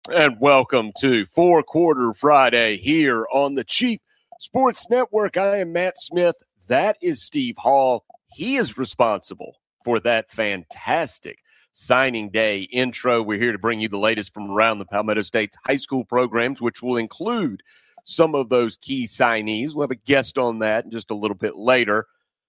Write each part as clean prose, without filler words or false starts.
And welcome to Four Quarter Friday here on the Chief Sports Network. I am Matt Smith. That is Steve Hall. He is responsible for that fantastic signing day intro. We're here to bring you the latest from around the Palmetto State's high school programs, which will include some of those key signees. We'll have a guest on that just a little bit later.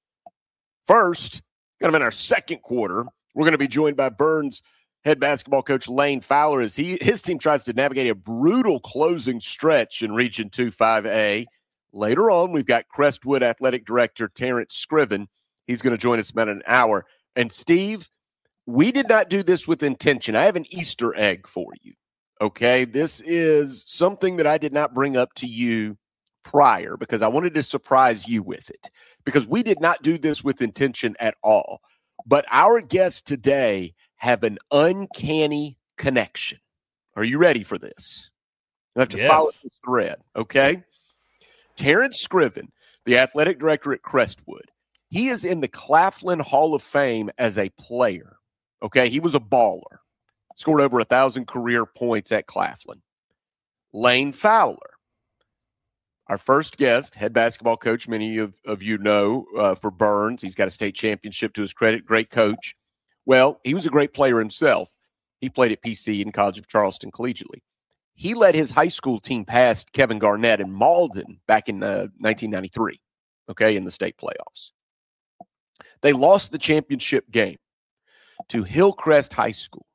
First, kind of in our second quarter, we're going to be joined by Burns head basketball coach Lane Fowler as his team tries to navigate a brutal closing stretch in Region 2-5A. Later on, we've got Crestwood Athletic Director Terrence Scriven. He's going to join us in about an hour. And, Steve, we did not do this with intention. I have an Easter egg for you, okay? This is something that I did not bring up to you prior because I wanted to surprise you with it because we did not do this with intention at all. But our guests today have an uncanny connection. Are you ready for this? You have to follow the thread, okay? Terrence Scriven, the athletic director at Crestwood, he is in the Claflin Hall of Fame as a player, okay? He was a baller, scored over 1,000 career points at Claflin. Lane Fowler, our first guest, head basketball coach, many of you know for Burns. He's got a state championship to his credit, great coach. Well, he was a great player himself. He played at PC and College of Charleston collegiately. He led his high school team past Kevin Garnett and Malden back in 1993, okay, in the state playoffs. They lost the championship game to Hillcrest High School.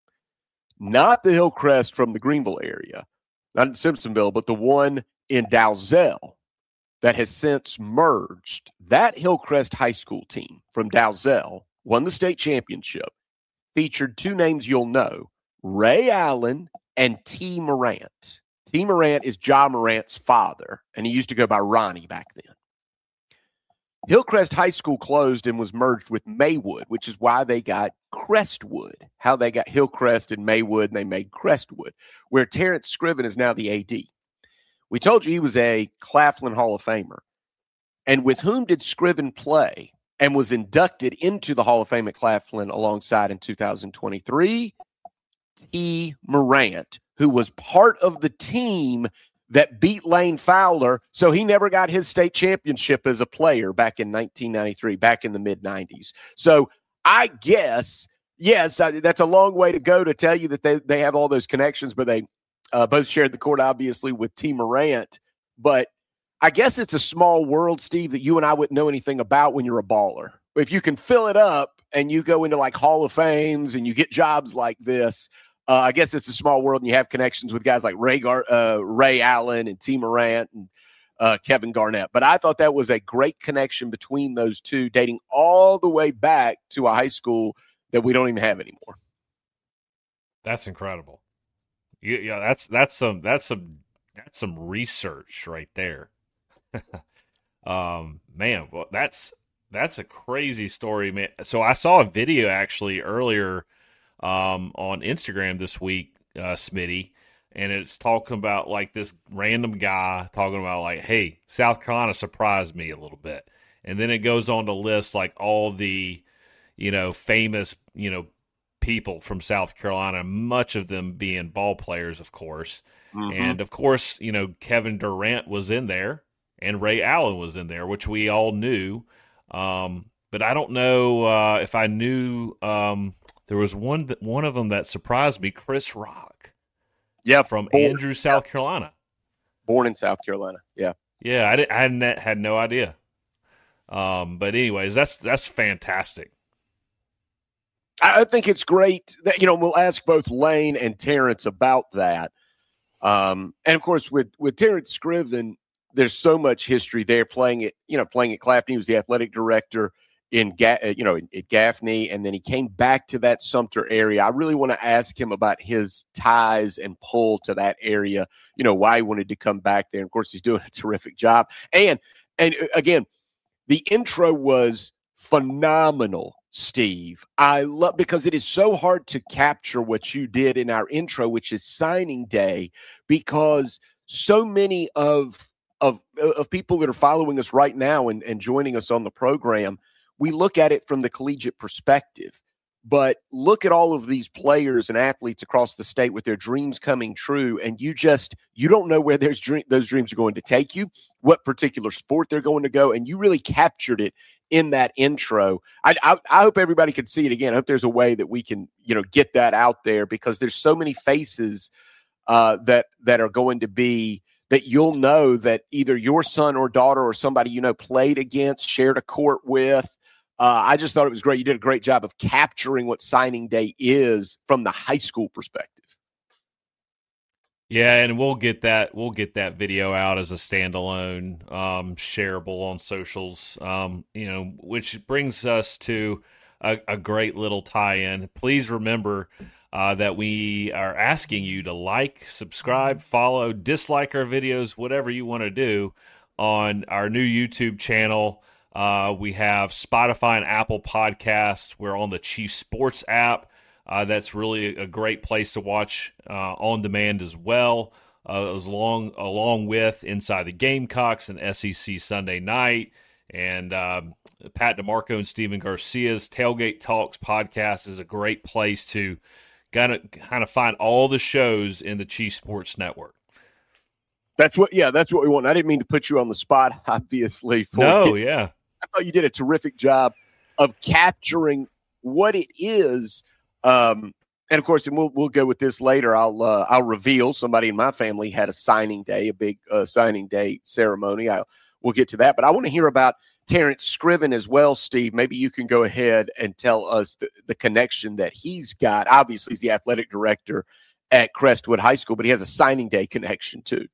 Not the Hillcrest from the Greenville area, not in Simpsonville, but the one in Dalzell that has since merged. That Hillcrest High School team from Dalzell won the state championship, featured two names you'll know, Ray Allen and T. Morant. T. Morant is Ja Morant's father, and he used to go by Ronnie back then. Hillcrest High School closed and was merged with Maywood, which is why they got Crestwood, how they got Hillcrest and Maywood, and they made Crestwood, where Terrence Scriven is now the AD. We told you he was a Claflin Hall of Famer. And with whom did Scriven play and was inducted into the Hall of Fame at Claflin alongside in 2023? T. Morant, who was part of the team that beat Lane Fowler, so he never got his state championship as a player back in 1993, back in the mid-90s. So I guess, yes, that's a long way to go to tell you that they have all those connections, but they both shared the court, obviously, with T. Morant. But I guess it's a small world, Steve, that you and I wouldn't know anything about when you're a baller. If you can fill it up and you go into like Hall of Fames and you get jobs like this, I guess it's a small world and you have connections with guys like Ray Allen and T. Morant and Kevin Garnett. But I thought that was a great connection between those two, dating all the way back to a high school that we don't even have anymore. That's incredible. Yeah, that's some research right there. Man, well, that's a crazy story, man. So I saw a video actually earlier on Instagram this week, Smitty, and it's talking about like this random guy talking about like, hey, South Carolina surprised me a little bit. And then it goes on to list like all the, famous, people from South Carolina, much of them being ball players, of course. Mm-hmm. And of course, Kevin Durant was in there and Ray Allen was in there, which we all knew. But I don't know if I knew there was one of them that surprised me, Chris Rock. Yeah, from Andrews, South Carolina. Born in South Carolina. Yeah. Yeah, I had no idea. But anyways, that's fantastic. I think it's great that, we'll ask both Lane and Terrence about that. And of course, with Terrence Scriven, there's so much history there playing at Claflin. He was the athletic director at Gaffney, and then he came back to that Sumter area. I really want to ask him about his ties and pull to that area, why he wanted to come back there. And of course, he's doing a terrific job. And again, the intro was phenomenal, Steve. I love, because it is so hard to capture what you did in our intro, which is signing day, because so many of people that are following us right now and joining us on the program, we look at it from the collegiate perspective. But look at all of these players and athletes across the state with their dreams coming true, and you don't know where those dreams are going to take you, what particular sport they're going to go, and you really captured it in that intro. I hope everybody can see it again. I hope there's a way that we can get that out there, because there's so many faces that are going to be that you'll know that either your son or daughter or somebody played against, shared a court with. I just thought it was great. You did a great job of capturing what signing day is from the high school perspective. Yeah, and we'll get that video out as a standalone, shareable on socials. Which brings us to a great little tie-in. Please remember that we are asking you to like, subscribe, follow, dislike our videos, whatever you want to do on our new YouTube channel. We have Spotify and Apple Podcasts. We're on the Chief Sports app. That's really a great place to watch on demand as well, along with Inside the Gamecocks and SEC Sunday Night. And Pat DeMarco and Stephen Garcia's Tailgate Talks podcast is a great place to kind of find all the shows in the Chief Sports Network. That's what we want. I didn't mean to put you on the spot, obviously. I thought you did a terrific job of capturing what it is. And of course, and we'll go with this later. I'll reveal somebody in my family had a signing day, a big signing day ceremony. We'll get to that, but I want to hear about Terrence Scriven as well, Steve. Maybe you can go ahead and tell us the connection that he's got. Obviously, he's the athletic director at Crestwood High School, but he has a signing day connection too.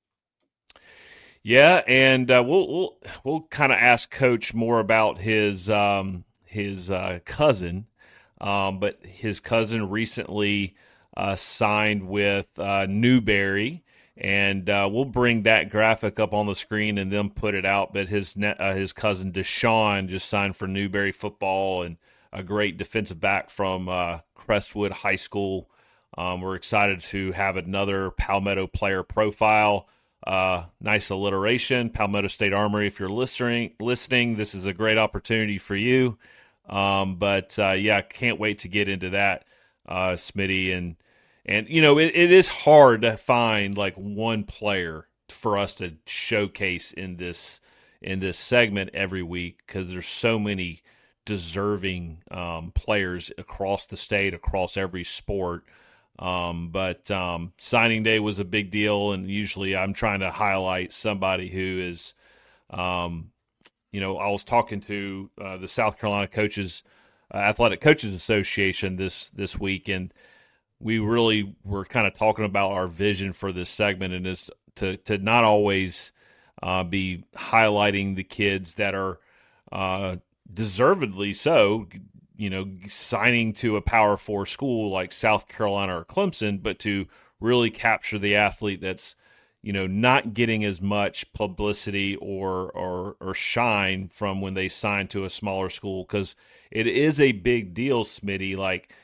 Yeah, and we'll kind of ask Coach more about his cousin, but his cousin recently signed with Newberry, and we'll bring that graphic up on the screen and then put it out. But his cousin Deshaun just signed for Newberry football, and a great defensive back from Crestwood High School. We're excited to have another Palmetto player profile. Nice alliteration, Palmetto State Armory. If you're listening, this is a great opportunity for you. I can't wait to get into that, Smitty. And it is hard to find like one player for us to showcase in this segment every week, because there's so many deserving players across the state, across every sport. Signing day was a big deal, and usually I'm trying to highlight somebody who is, I was talking to the South Carolina Athletic Coaches Association this week, and we really were kind of talking about our vision for this segment, and is to not always be highlighting the kids that are deservedly so, signing to a Power 4 school like South Carolina or Clemson, but to really capture the athlete that's, not getting as much publicity or shine from when they sign to a smaller school, because it is a big deal, Smitty. Like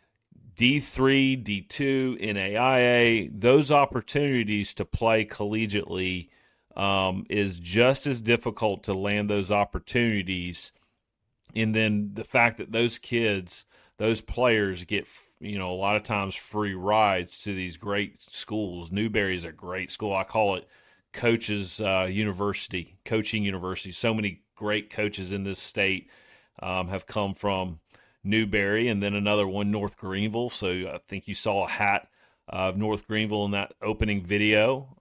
D3, D2, NAIA, those opportunities to play collegiately is just as difficult to land those opportunities. And then the fact that those kids, those players get, a lot of times free rides to these great schools. Newberry is a great school. I call it coaching university. So many great coaches in this state have come from Newberry, and then another one, North Greenville. So I think you saw a hat of North Greenville in that opening video.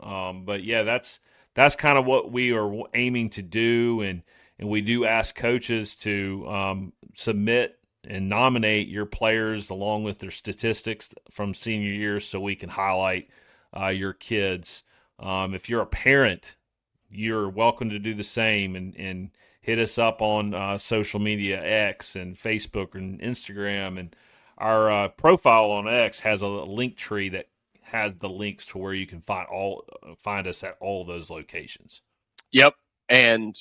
That's kind of what we are aiming to do, and we do ask coaches to submit and nominate your players along with their statistics from senior years, so we can highlight your kids. If you're a parent, you're welcome to do the same, and hit us up on social media, X and Facebook and Instagram. And our profile on X has a link tree that has the links to where you can find us at all those locations. Yep. And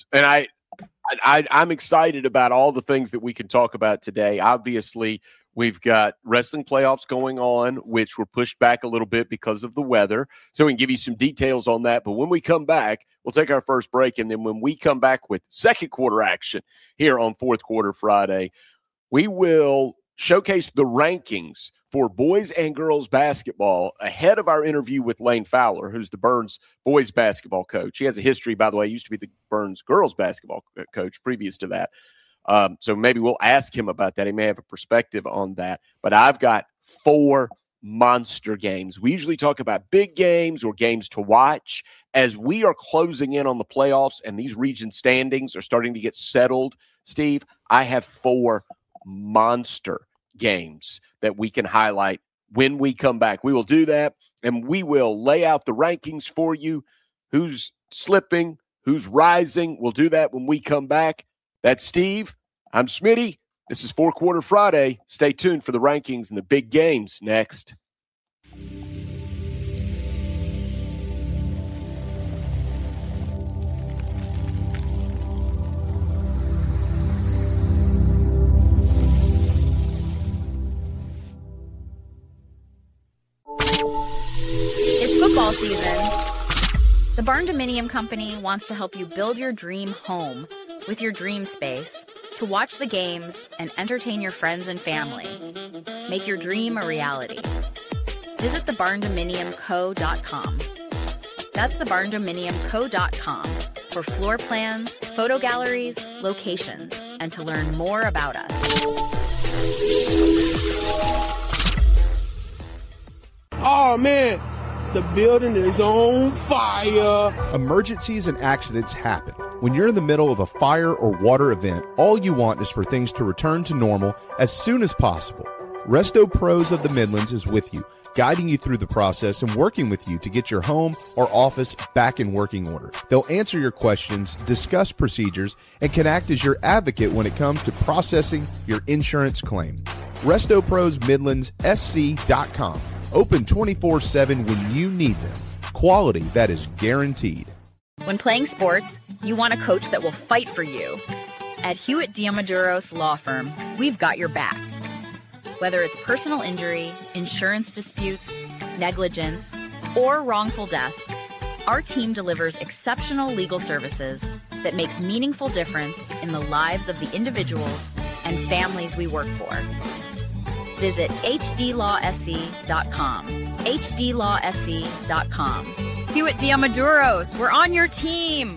I'm excited about all the things that we can talk about today. Obviously, we've got wrestling playoffs going on, which were pushed back a little bit because of the weather. So we can give you some details on that. But when we come back, we'll take our first break. And then when we come back with second quarter action here on Fourth Quarter Friday, we will showcase the rankings for boys and girls basketball ahead of our interview with Lane Fowler, who's the Burns boys basketball coach. He has a history, by the way. He used to be the Burns girls basketball coach previous to that. So maybe we'll ask him about that. He may have a perspective on that. But I've got 4 monster games. We usually talk about big games or games to watch. As we are closing in on the playoffs and these region standings are starting to get settled, Steve, I have 4 monster games that we can highlight when we come back. We will do that, and we will lay out the rankings for you, who's slipping, who's rising. We'll do that when we come back. That's Steve. I'm Smitty. This is 4 Quarter Friday. Stay tuned for the rankings and the big games next. Football season. The Barn Dominium Company wants to help you build your dream home with your dream space to watch the games and entertain your friends and family. Make your dream a reality. Visit thebarndominiumco.com. That's thebarndominiumco.com for floor plans, photo galleries, locations, and to learn more about us. Oh, man. The building is on fire. Emergencies and accidents happen. When you're in the middle of a fire or water event, all you want is for things to return to normal as soon as possible. Resto Pros of the Midlands is with you, guiding you through the process and working with you to get your home or office back in working order. They'll answer your questions, discuss procedures, and can act as your advocate when it comes to processing your insurance claim. Resto Pros Midlands SC.com. Open 24/7 when you need them. Quality that is guaranteed. When playing sports, you want a coach that will fight for you. At Hewitt Diamaduros Law Firm, we've got your back. Whether it's personal injury, insurance disputes, negligence, or wrongful death, our team delivers exceptional legal services that makes meaningful difference in the lives of the individuals and families we work for. Visit hdlawsc.com. hdlawsc.com. Hewitt Diamaduros, we're on your team.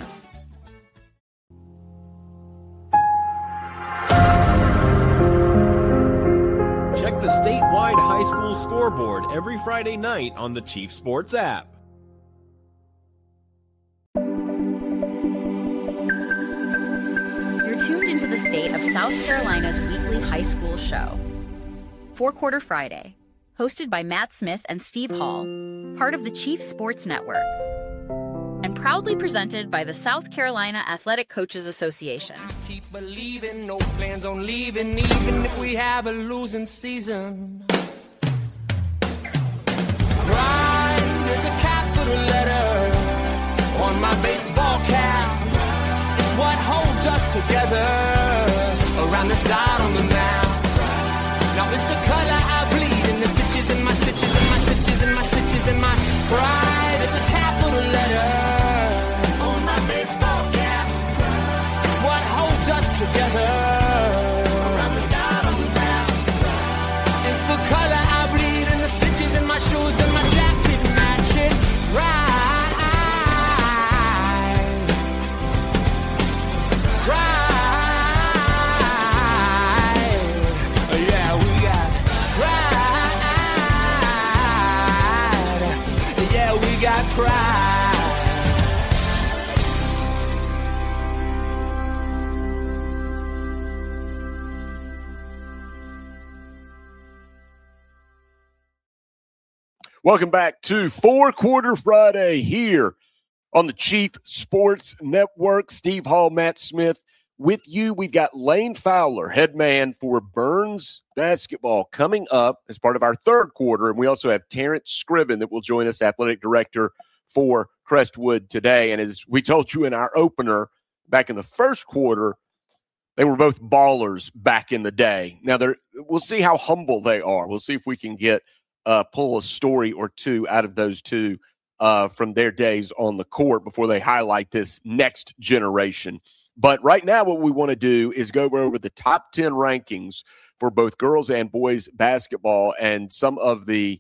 Check the statewide high school scoreboard every Friday night on the Chief Sports app. You're tuned into the state of South Carolina's weekly high school show. 4 Quarter Friday, hosted by Matt Smith and Steve Hall, part of the Chief Sports Network, and proudly presented by the South Carolina Athletic Coaches Association. Keep believing, no plans on leaving, even if we have a losing season. Grind is a capital letter on my baseball cap. It's what holds us together around this dot on the map. Now it's the color I bleed in the stitches in my stitches and my stitches and my stitches and my pride. It's a capital letter on my baseball cap. It's what holds us together around the dot on the map. It's the color I bleed in the stitches in my shoes and my jacket matching right. Pride. Welcome back to 4 Quarter Friday here on the Chief Sports Network. Steve Hall, Matt Smith with you. We've got Lane Fowler, head man for Burns basketball, coming up as part of our 3rd quarter. And we also have Terrence Scriven that will join us, athletic director for Crestwood today. And as we told you in our opener back in the 1st quarter, they were both ballers back in the day. Now, we'll see how humble they are. We'll see if we can pull a story or two out of those two from their days on the court before they highlight this next generation. But right now what we want to do is go over the top 10 rankings for both girls and boys basketball, and some of the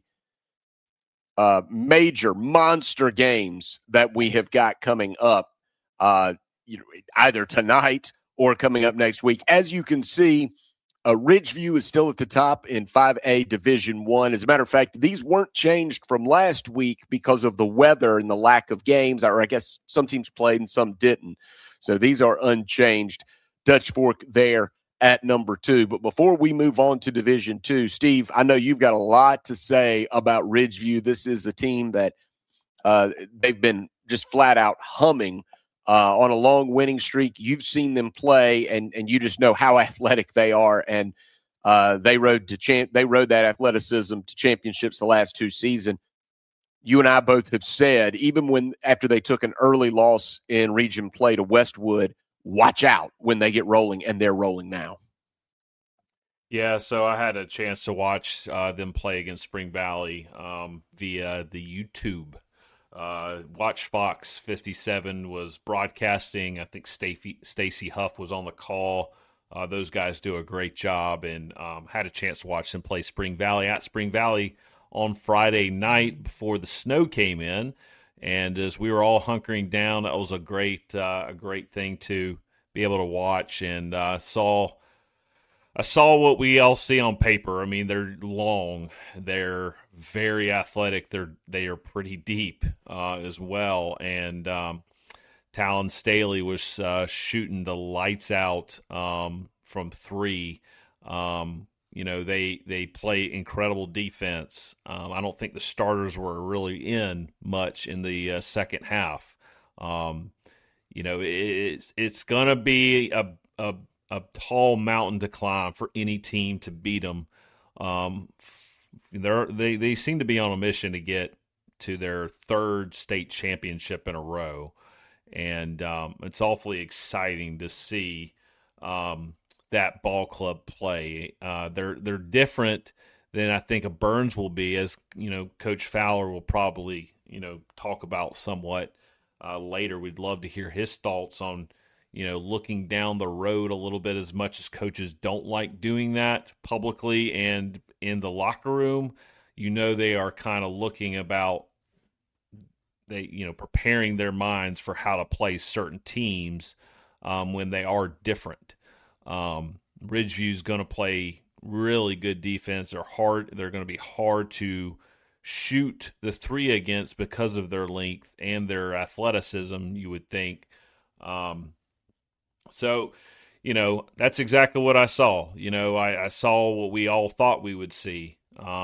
major monster games that we have got coming up, either tonight or coming up next week. As you can see, Ridgeview is still at the top in 5A Division I. As a matter of fact, these weren't changed from last week because of the weather and the lack of games, or I guess some teams played and some didn't. So these are unchanged. Dutch Fork there at number 2. But before we move on to Division II, Steve, I know you've got a lot to say about Ridgeview. This is a team that they've been just flat out humming on a long winning streak. You've seen them play, and you just know how athletic they are. And they rode that athleticism to championships the last 2 seasons. You and I both have said, even after they took an early loss in region play to Westwood, watch out when they get rolling, and they're rolling now. Yeah, so I had a chance to watch them play against Spring Valley via the YouTube. Watch Fox 57 was broadcasting. I think Stacy Huff was on the call. Those guys do a great job, and had a chance to watch them play Spring Valley at Spring Valley on Friday night before the snow came in. And as we were all hunkering down, that was a great thing to be able to watch. And I saw what we all see on paper. I mean, they're long, they're very athletic, they are pretty deep as well. And Talon Staley was shooting the lights out from 3. They play incredible defense. I don't think the starters were really in much in the second half. It's going to be a tall mountain to climb for any team to beat them. They seem to be on a mission to get to their 3rd state championship in a row, and it's awfully exciting to see that ball club play. They're different than I think a Burns will be, as Coach Fowler will probably talk about somewhat later. We'd love to hear his thoughts on looking down the road a little bit, as much as coaches don't like doing that publicly and in the locker room. They are kind of looking about preparing their minds for how to play certain teams when they are different. Ridgeview's going to play really good defense. They're going to be hard to shoot the 3 against because of their length and their athleticism, you would think. So that's exactly what I saw. I saw what we all thought we would see.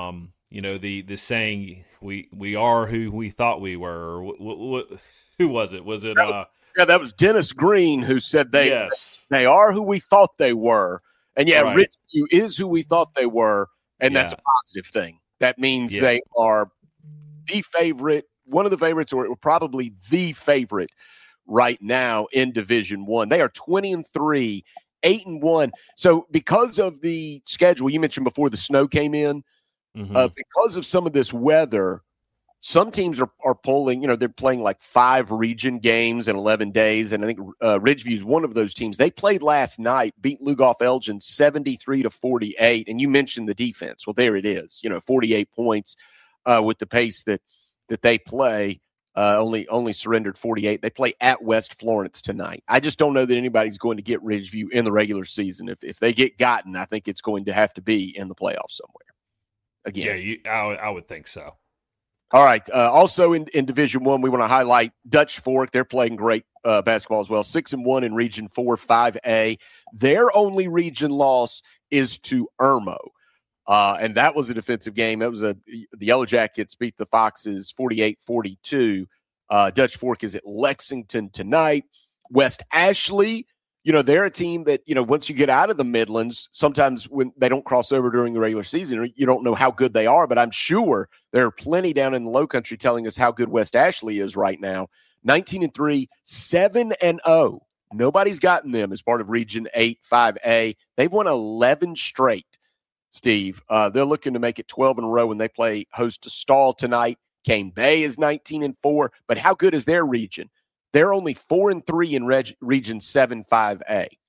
The saying, we are who we thought we were. Who was it? Was it? That was Dennis Green who said they are who we thought they were. And right. Ridgeview is who we thought they were, and that's a positive thing. That means they are the favorite, one of the favorites, or probably the favorite right now in Division I. They are 20-3, 8-1. So because of the schedule, you mentioned before the snow came in, because of some of this weather, some teams are pulling, they're playing like 5 region games in 11 days. And I think Ridgeview is one of those teams. They played last night, beat Lugoff Elgin 73-48. And you mentioned the defense. Well, there it is, 48 points with the pace that they play. Only surrendered 48. They play at West Florence tonight. I just don't know that anybody's going to get Ridgeview in the regular season. If they get gotten, I think it's going to have to be in the playoffs somewhere. Again. Yeah, I would think so. All right. Also in Division I, we want to highlight Dutch Fork. They're playing great basketball as well. 6-1 in Region 4, 5A. Their only region loss is to Irmo. And that was a defensive game. That was the Yellow Jackets beat the Foxes 48-42. Dutch Fork is at Lexington tonight. West Ashley, they're a team that, once you get out of the Midlands, sometimes when they don't cross over during the regular season, you don't know how good they are, but I'm sure there are plenty down in the Low Country telling us how good West Ashley is right now. 19-3, 7-0. Nobody's gotten them as part of Region 8, 5A. They've won 11 straight, Steve. They're looking to make it 12 in a row when they play host to Stall tonight. Cane Bay is 19-4, but how good is their region? They're only 4-3 in Region 7, 5A.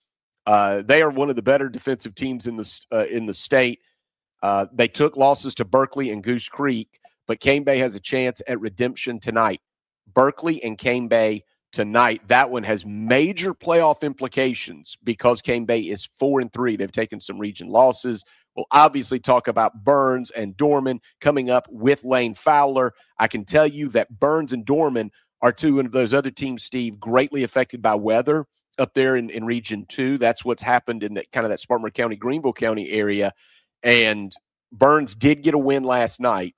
They are one of the better defensive teams in the state. They took losses to Berkeley and Goose Creek, but Cane Bay has a chance at redemption tonight. Berkeley and Cane Bay tonight. That one has major playoff implications because Cane Bay is 4-3. They've taken some region losses. We'll obviously talk about Burns and Dorman coming up with Lane Fowler. I can tell you that Burns and Dorman are two of those other teams, Steve, greatly affected by weather up there in Region 2. That's what's happened in that kind of that Spartanburg County, Greenville County area. And Burns did get a win last night.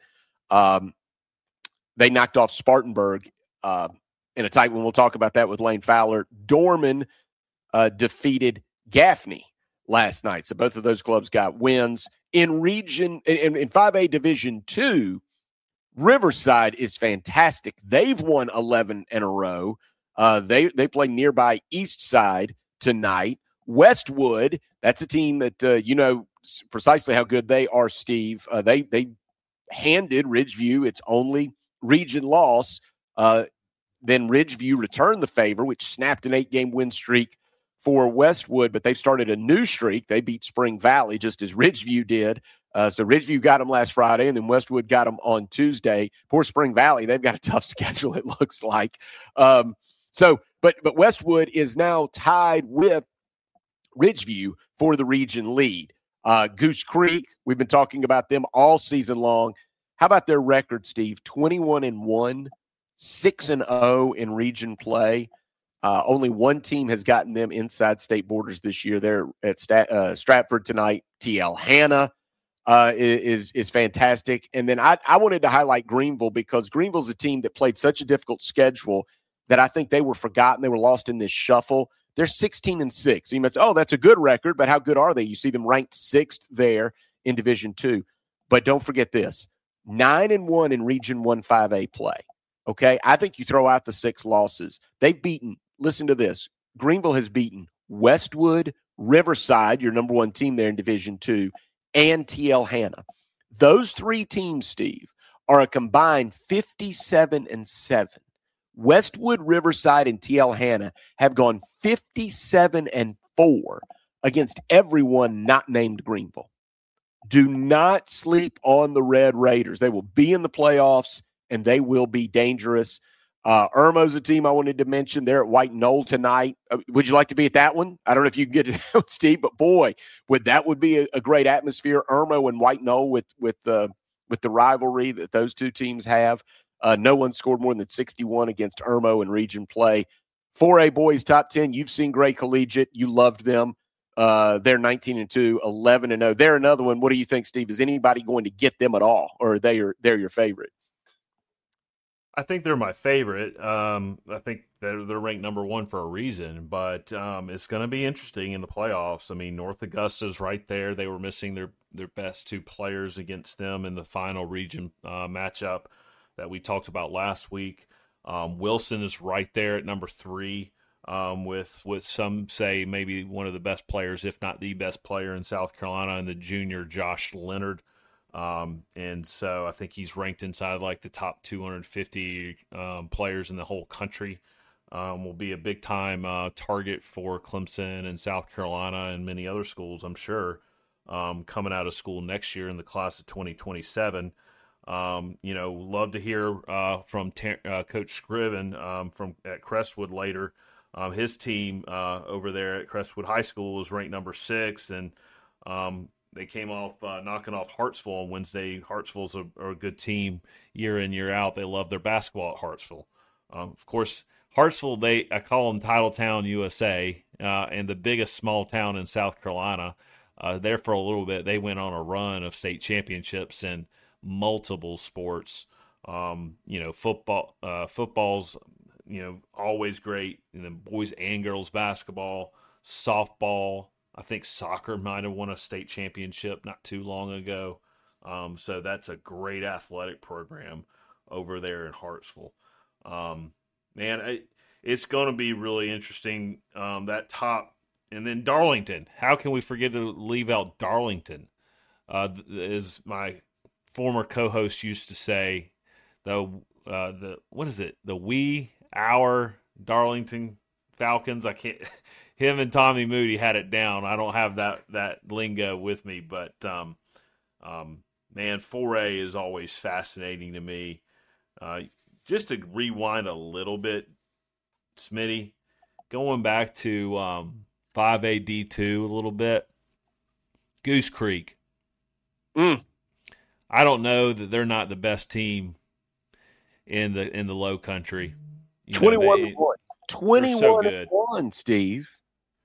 They knocked off Spartanburg in a tight one. We'll talk about that with Lane Fowler. Dorman defeated Gaffney last night. So both of those clubs got wins. In 5A Division 2, Riverside is fantastic. They've won 11 in a row. They play nearby Eastside tonight. Westwood, that's a team that you know precisely how good they are, Steve. They handed Ridgeview its only region loss. Then Ridgeview returned the favor, which snapped an 8-game win streak for Westwood, but they've started a new streak. They beat Spring Valley just as Ridgeview did. So Ridgeview got them last Friday, and then Westwood got them on Tuesday. Poor Spring Valley, they've got a tough schedule, it looks like. But Westwood is now tied with Ridgeview for the region lead. Goose Creek, we've been talking about them all season long. How about their record, Steve? 21-1, 6-0 in region play. Only one team has gotten them inside state borders this year. They're at Stratford tonight. TL Hanna is fantastic. And then I wanted to highlight Greenville because Greenville's a team that played such a difficult schedule that I think they were forgotten. They were lost in this shuffle. They're 16-6. So you might say, oh, that's a good record, but how good are they? You see them ranked 6th there in Division 2. But don't forget this, 9-1 in Region 1 5A play. Okay, I think you throw out the 6 losses. They've beaten, listen to this, Greenville has beaten Westwood, Riverside, your number 1 team there in Division 2, and TL Hanna. Those 3 teams, Steve, are a combined 57-7. Westwood, Riverside, and TL Hanna have gone 57-4 against everyone not named Greenville. Do not sleep on the Red Raiders. They will be in the playoffs, and they will be dangerous. Irmo's a team I wanted to mention. They're at White Knoll tonight. Would you like to be at that one? I don't know if you can get to that, Steve, but boy, would be a great atmosphere. Irmo and White Knoll with the rivalry that those two teams have. No one scored more than 61 against Irmo in region play. 4A boys top 10. You've seen Gray Collegiate. You loved them. They're 19-2, 11-0. They're another one. What do you think, Steve? Is anybody going to get them at all, or they're your favorite? I think they're my favorite. I think they're ranked number 1 for a reason, but it's going to be interesting in the playoffs. I mean, North Augusta's right there. They were missing their best 2 players against them in the final region matchup that we talked about last week. Wilson is right there at number 3 with some say maybe one of the best players, if not the best player in South Carolina, and the junior Josh Leonard. And so I think he's ranked inside like the top 250 players in the whole country. Will be a big time target for Clemson and South Carolina and many other schools, I'm sure, coming out of school next year in the class of 2027. Love to hear from Coach Scriven from at Crestwood later. His team over there at Crestwood High School is ranked number 6, and they came off knocking off Hartsville on Wednesday. Hartsville's are a good team year in, year out. They love their basketball at Hartsville. Of course, Hartsville, I call them Titletown, USA, and the biggest small town in South Carolina. There for a little bit, they went on a run of state championships in multiple sports. Football's, always great. And then boys and girls basketball, softball. I think soccer might have won a state championship not too long ago. So that's a great athletic program over there in Hartsville. It's going to be really interesting, that top. And then Darlington. How can we forget to leave out Darlington? As my former co-host used to say, the wee, our Darlington Falcons. him and Tommy Moody had it down. I don't have that lingo with me, but man, 4A is always fascinating to me. Just to rewind a little bit, Smitty, going back to 5A D2 a little bit, Goose Creek. I don't know that they're not the best team in the Low Country. 21-1. 21-1, Steve.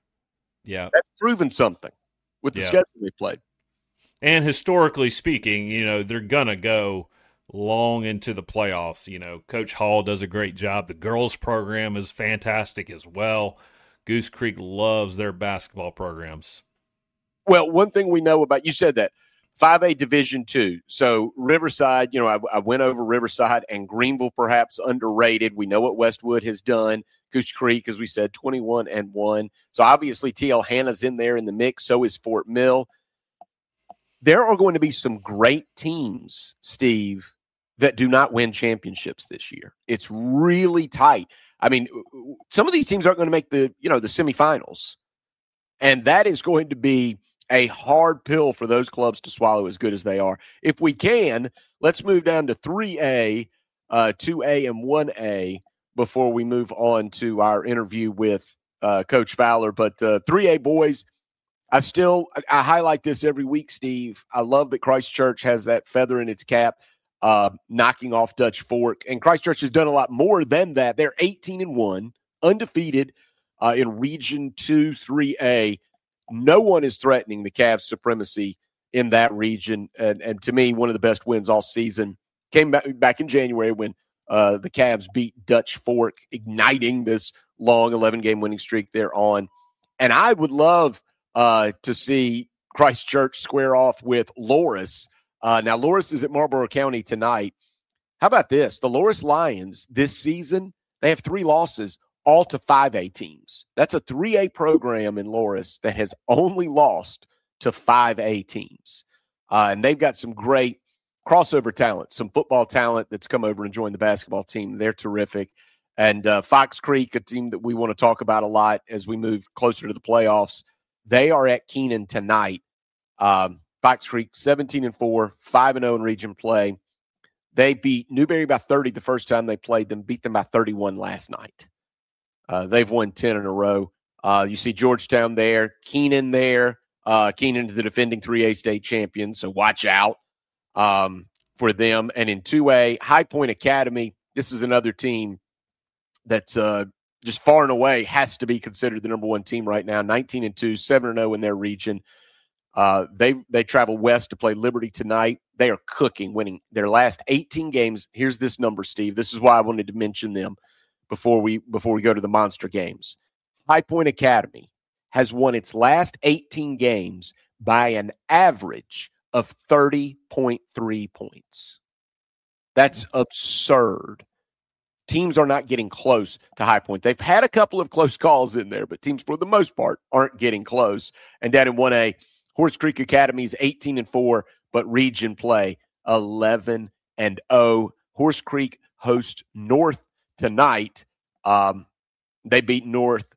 Yeah. That's proven something with the schedule they played. And historically speaking, they're going to go long into the playoffs. Coach Hall does a great job. The girls program is fantastic as well. Goose Creek loves their basketball programs. Well, one thing we know about, you said that, 5A Division II. So Riverside, I went over Riverside and Greenville, perhaps underrated. We know what Westwood has done. Goose Creek, as we said, 21-1. So obviously TL Hanna's in there in the mix. So is Fort Mill. There are going to be some great teams, Steve, that do not win championships this year. It's really tight. I mean, some of these teams aren't going to make the semifinals. And that is going to be a hard pill for those clubs to swallow, as good as they are. If we can, let's move down to 3A, 2A, and 1A before we move on to our interview with Coach Fowler. But 3A boys, I highlight this every week, Steve. I love that Christ Church has that feather in its cap, knocking off Dutch Fork. And Christ Church has done a lot more than that. They're 18-1, undefeated in Region 2, 3A. No one is threatening the Cavs' supremacy in that region. And to me, one of the best wins all season came back in January when the Cavs beat Dutch Fork, igniting this long 11-game winning streak they're on. And I would love to see Christ Church square off with Loris. Now, Loris is at Marlboro County tonight. How about this? The Loris Lions this season, they have 3 losses, all to 5A teams. That's a 3A program in Loris that has only lost to 5A teams. And they've got some great crossover talent, some football talent that's come over and joined the basketball team. They're terrific. And Fox Creek, a team that we want to talk about a lot as we move closer to the playoffs, they are at Keenan tonight. Fox Creek, 17-4, 5-0 in region play. They beat Newberry by 30 the first time they played them, beat them by 31 last night. They've won 10 in a row. You see Georgetown there, Keenan there. Keenan is the defending 3A state champion, so watch out for them. And in 2A, High Point Academy, this is another team that's just far and away has to be considered the number one team right now, 19-2, 7-0 in their region. They travel west to play Liberty tonight. They are cooking, winning their last 18 games. Here's this number, Steve. This is why I wanted to mention them before we go to the monster games. High Point Academy has won its last 18 games by an average of 30.3 points. That's absurd. Teams are not getting close to High Point. They've had a couple of close calls in there, but teams for the most part aren't getting close. And down in 1A, Horse Creek Academy is 18-4, but region play 11-0. Horse Creek hosts North tonight. They beat North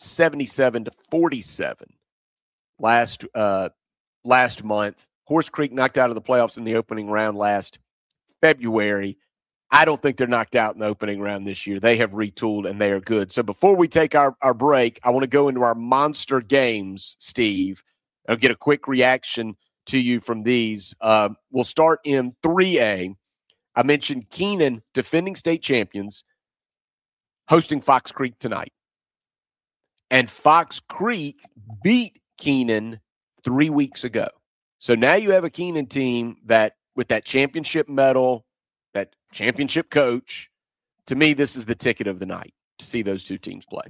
77-47 last month. Horse Creek knocked out of the playoffs in the opening round last February. I don't think they're knocked out in the opening round this year. They have retooled, and they are good. So before we take our break, I want to go into our monster games, Steve. I'll get a quick reaction to you from these. We'll start in 3A. I mentioned Keenan, defending state champions, hosting Fox Creek tonight. And Fox Creek beat Keenan 3 weeks ago. So now you have a Keenan team that, with that championship medal, that championship coach, to me, this is the ticket of the night to see those two teams play.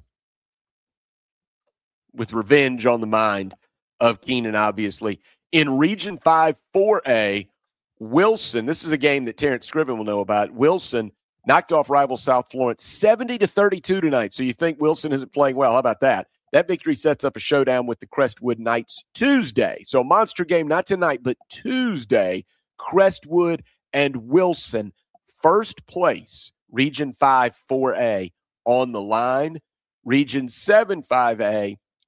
With revenge on the mind of Keenan, obviously. In Region 5 4A, Wilson, this is a game that Terrence Scriven will know about. Wilson knocked off rival South Florence 70-32 tonight. So you think Wilson isn't playing well. How about that? That victory sets up a showdown with the Crestwood Knights Tuesday. So a monster game, not tonight, but Tuesday. Crestwood and Wilson, first place, Region 5 4A on the line. Region 7 5A,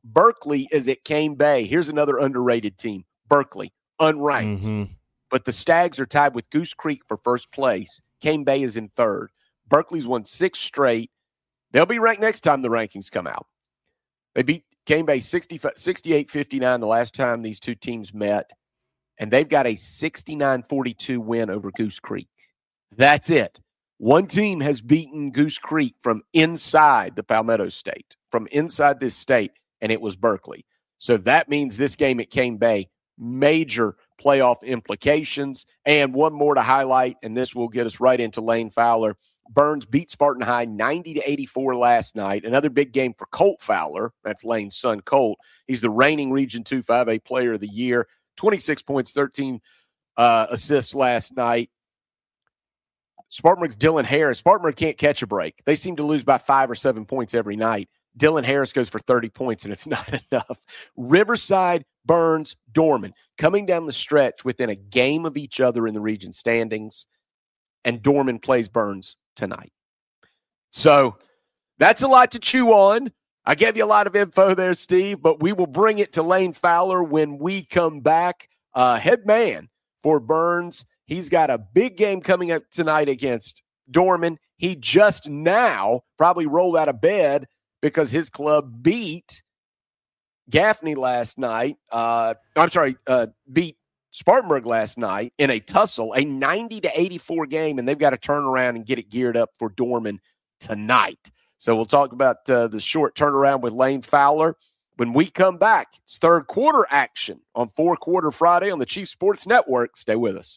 Berkeley is at Cane Bay. Here's another underrated team, Berkeley, unranked. Mm-hmm. But the Stags are tied with Goose Creek for first place. Cane Bay is in third. Berkeley's won 6 straight. They'll be ranked next time the rankings come out. They beat Cane Bay 68-59 the last time these two teams met, and they've got a 69-42 win over Goose Creek. That's it. One team has beaten Goose Creek from inside the Palmetto State, from inside this state, and it was Berkeley. So that means this game at Cane Bay, major playoff implications. And one more to highlight, and this will get us right into Lane Fowler. Burns beat Spartan High 90-84 last night. Another big game for Colt Fowler. That's Lane's son, Colt. He's the reigning Region 2 5A Player of the Year. 26 points, 13 assists last night. Spartanburg's Dylan Harris. Spartanburg can't catch a break. They seem to lose by 5 or 7 points every night. Dylan Harris goes for 30 points, and it's not enough. Riverside, Burns, Dorman coming down the stretch within a game of each other in the region standings, and Dorman plays Burns tonight. So that's a lot to chew on. I gave you a lot of info there, Steve, but we will bring it to Lane Fowler when we come back. Head man for Burns. He's got a big game coming up tonight against Dorman. He just now probably rolled out of bed because his club beat Gaffney last night. Beat Spartanburg last night in a tussle, a 90-84 game, and they've got to turn around and get it geared up for Dorman tonight. So we'll talk about the short turnaround with Lane Fowler when we come back. It's third quarter action on 4 Quarter Friday on the Chief Sports Network. Stay with us.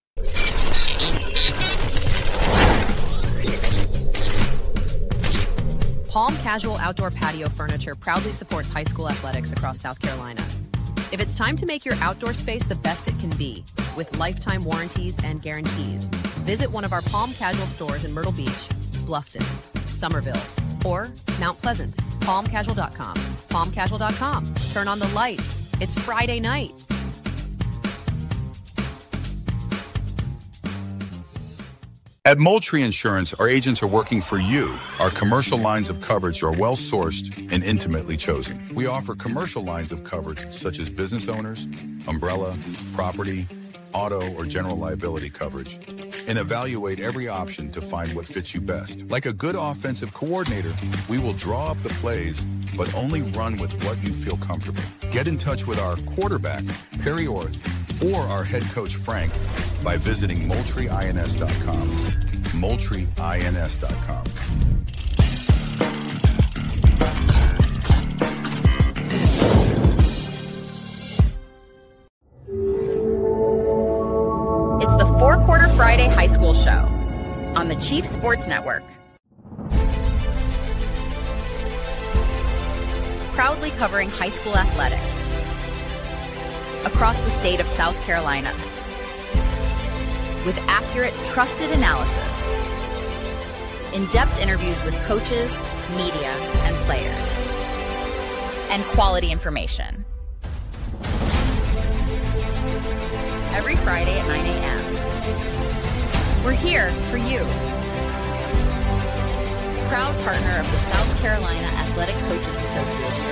Palm Casual Outdoor Patio Furniture proudly supports high school athletics across South Carolina. If it's time to make your outdoor space the best it can be, with lifetime warranties and guarantees, visit one of our Palm Casual stores in Myrtle Beach, Bluffton, Somerville, or Mount Pleasant. PalmCasual.com. PalmCasual.com. Turn on the lights. It's Friday night. At Moultrie Insurance, our agents are working for you. Our commercial lines of coverage are well-sourced and intimately chosen. We offer commercial lines of coverage such as business owners, umbrella, property, auto, or general liability coverage, and evaluate every option to find what fits you best. Like a good offensive coordinator, we will draw up the plays, but only run with what you feel comfortable. Get in touch with our quarterback, Perry Orth, or our head coach, Frank, by visiting MoultrieINS.com. MoultrieINS.com. It's the 4 Quarter Friday High School Show on the Chief Sports Network. Proudly covering high school athletics across the state of South Carolina with accurate, trusted analysis, in-depth interviews with coaches, media, and players, and quality information. Every Friday at 9 a.m. We're here for you. Proud partner of the South Carolina Athletic Coaches Association.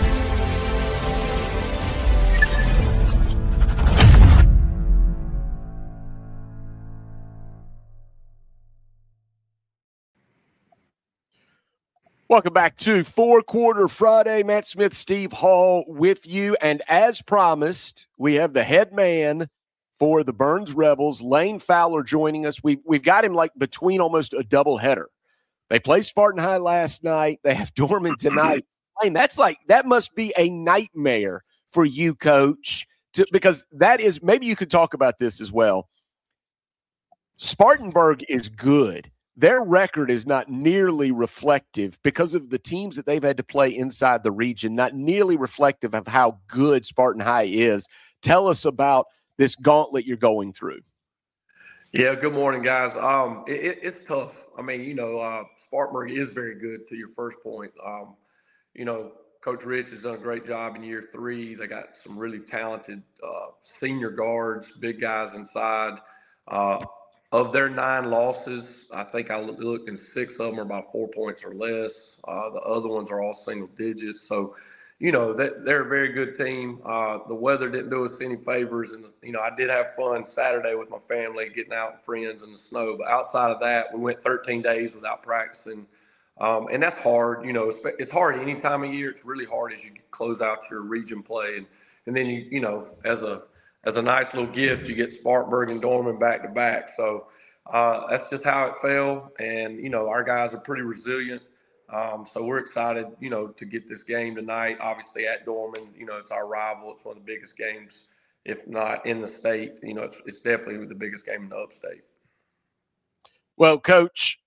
Welcome back to 4 Quarter Friday. Matt Smith, Steve Hall with you. And as promised, we have the head man for the Burns Rebels, Lane Fowler, joining us. We've got him like between almost a doubleheader. They played Spartan High last night. They have Dorman tonight. Lane, that must be a nightmare for you, Coach, because that is, maybe you could talk about this as well. Spartanburg is good. Their record is not nearly reflective because of the teams that they've had to play inside the region, not nearly reflective of how good Spartan High is. Tell us about this gauntlet you're going through. Yeah, good morning, guys. It's tough. I mean, Spartanburg is very good, to your first point. Coach Rich has done a great job in year 3. They got some really talented senior guards, big guys inside. Of their 9 losses, I think I looked and 6 of them are about 4 points or less. The other ones are all single digits. So they're a very good team. The weather didn't do us any favors. And, I did have fun Saturday with my family, getting out with friends in the snow. But outside of that, we went 13 days without practicing. And that's hard. It's hard any time of year. It's really hard as you close out your region play. And then, as a nice little gift, you get Spartanburg and Dorman back to back. So that's just how it fell. And, our guys are pretty resilient. So we're excited, to get this game tonight. Obviously at Dorman, it's our rival. It's one of the biggest games, if not in the state. It's definitely the biggest game in the upstate. Well, Coach,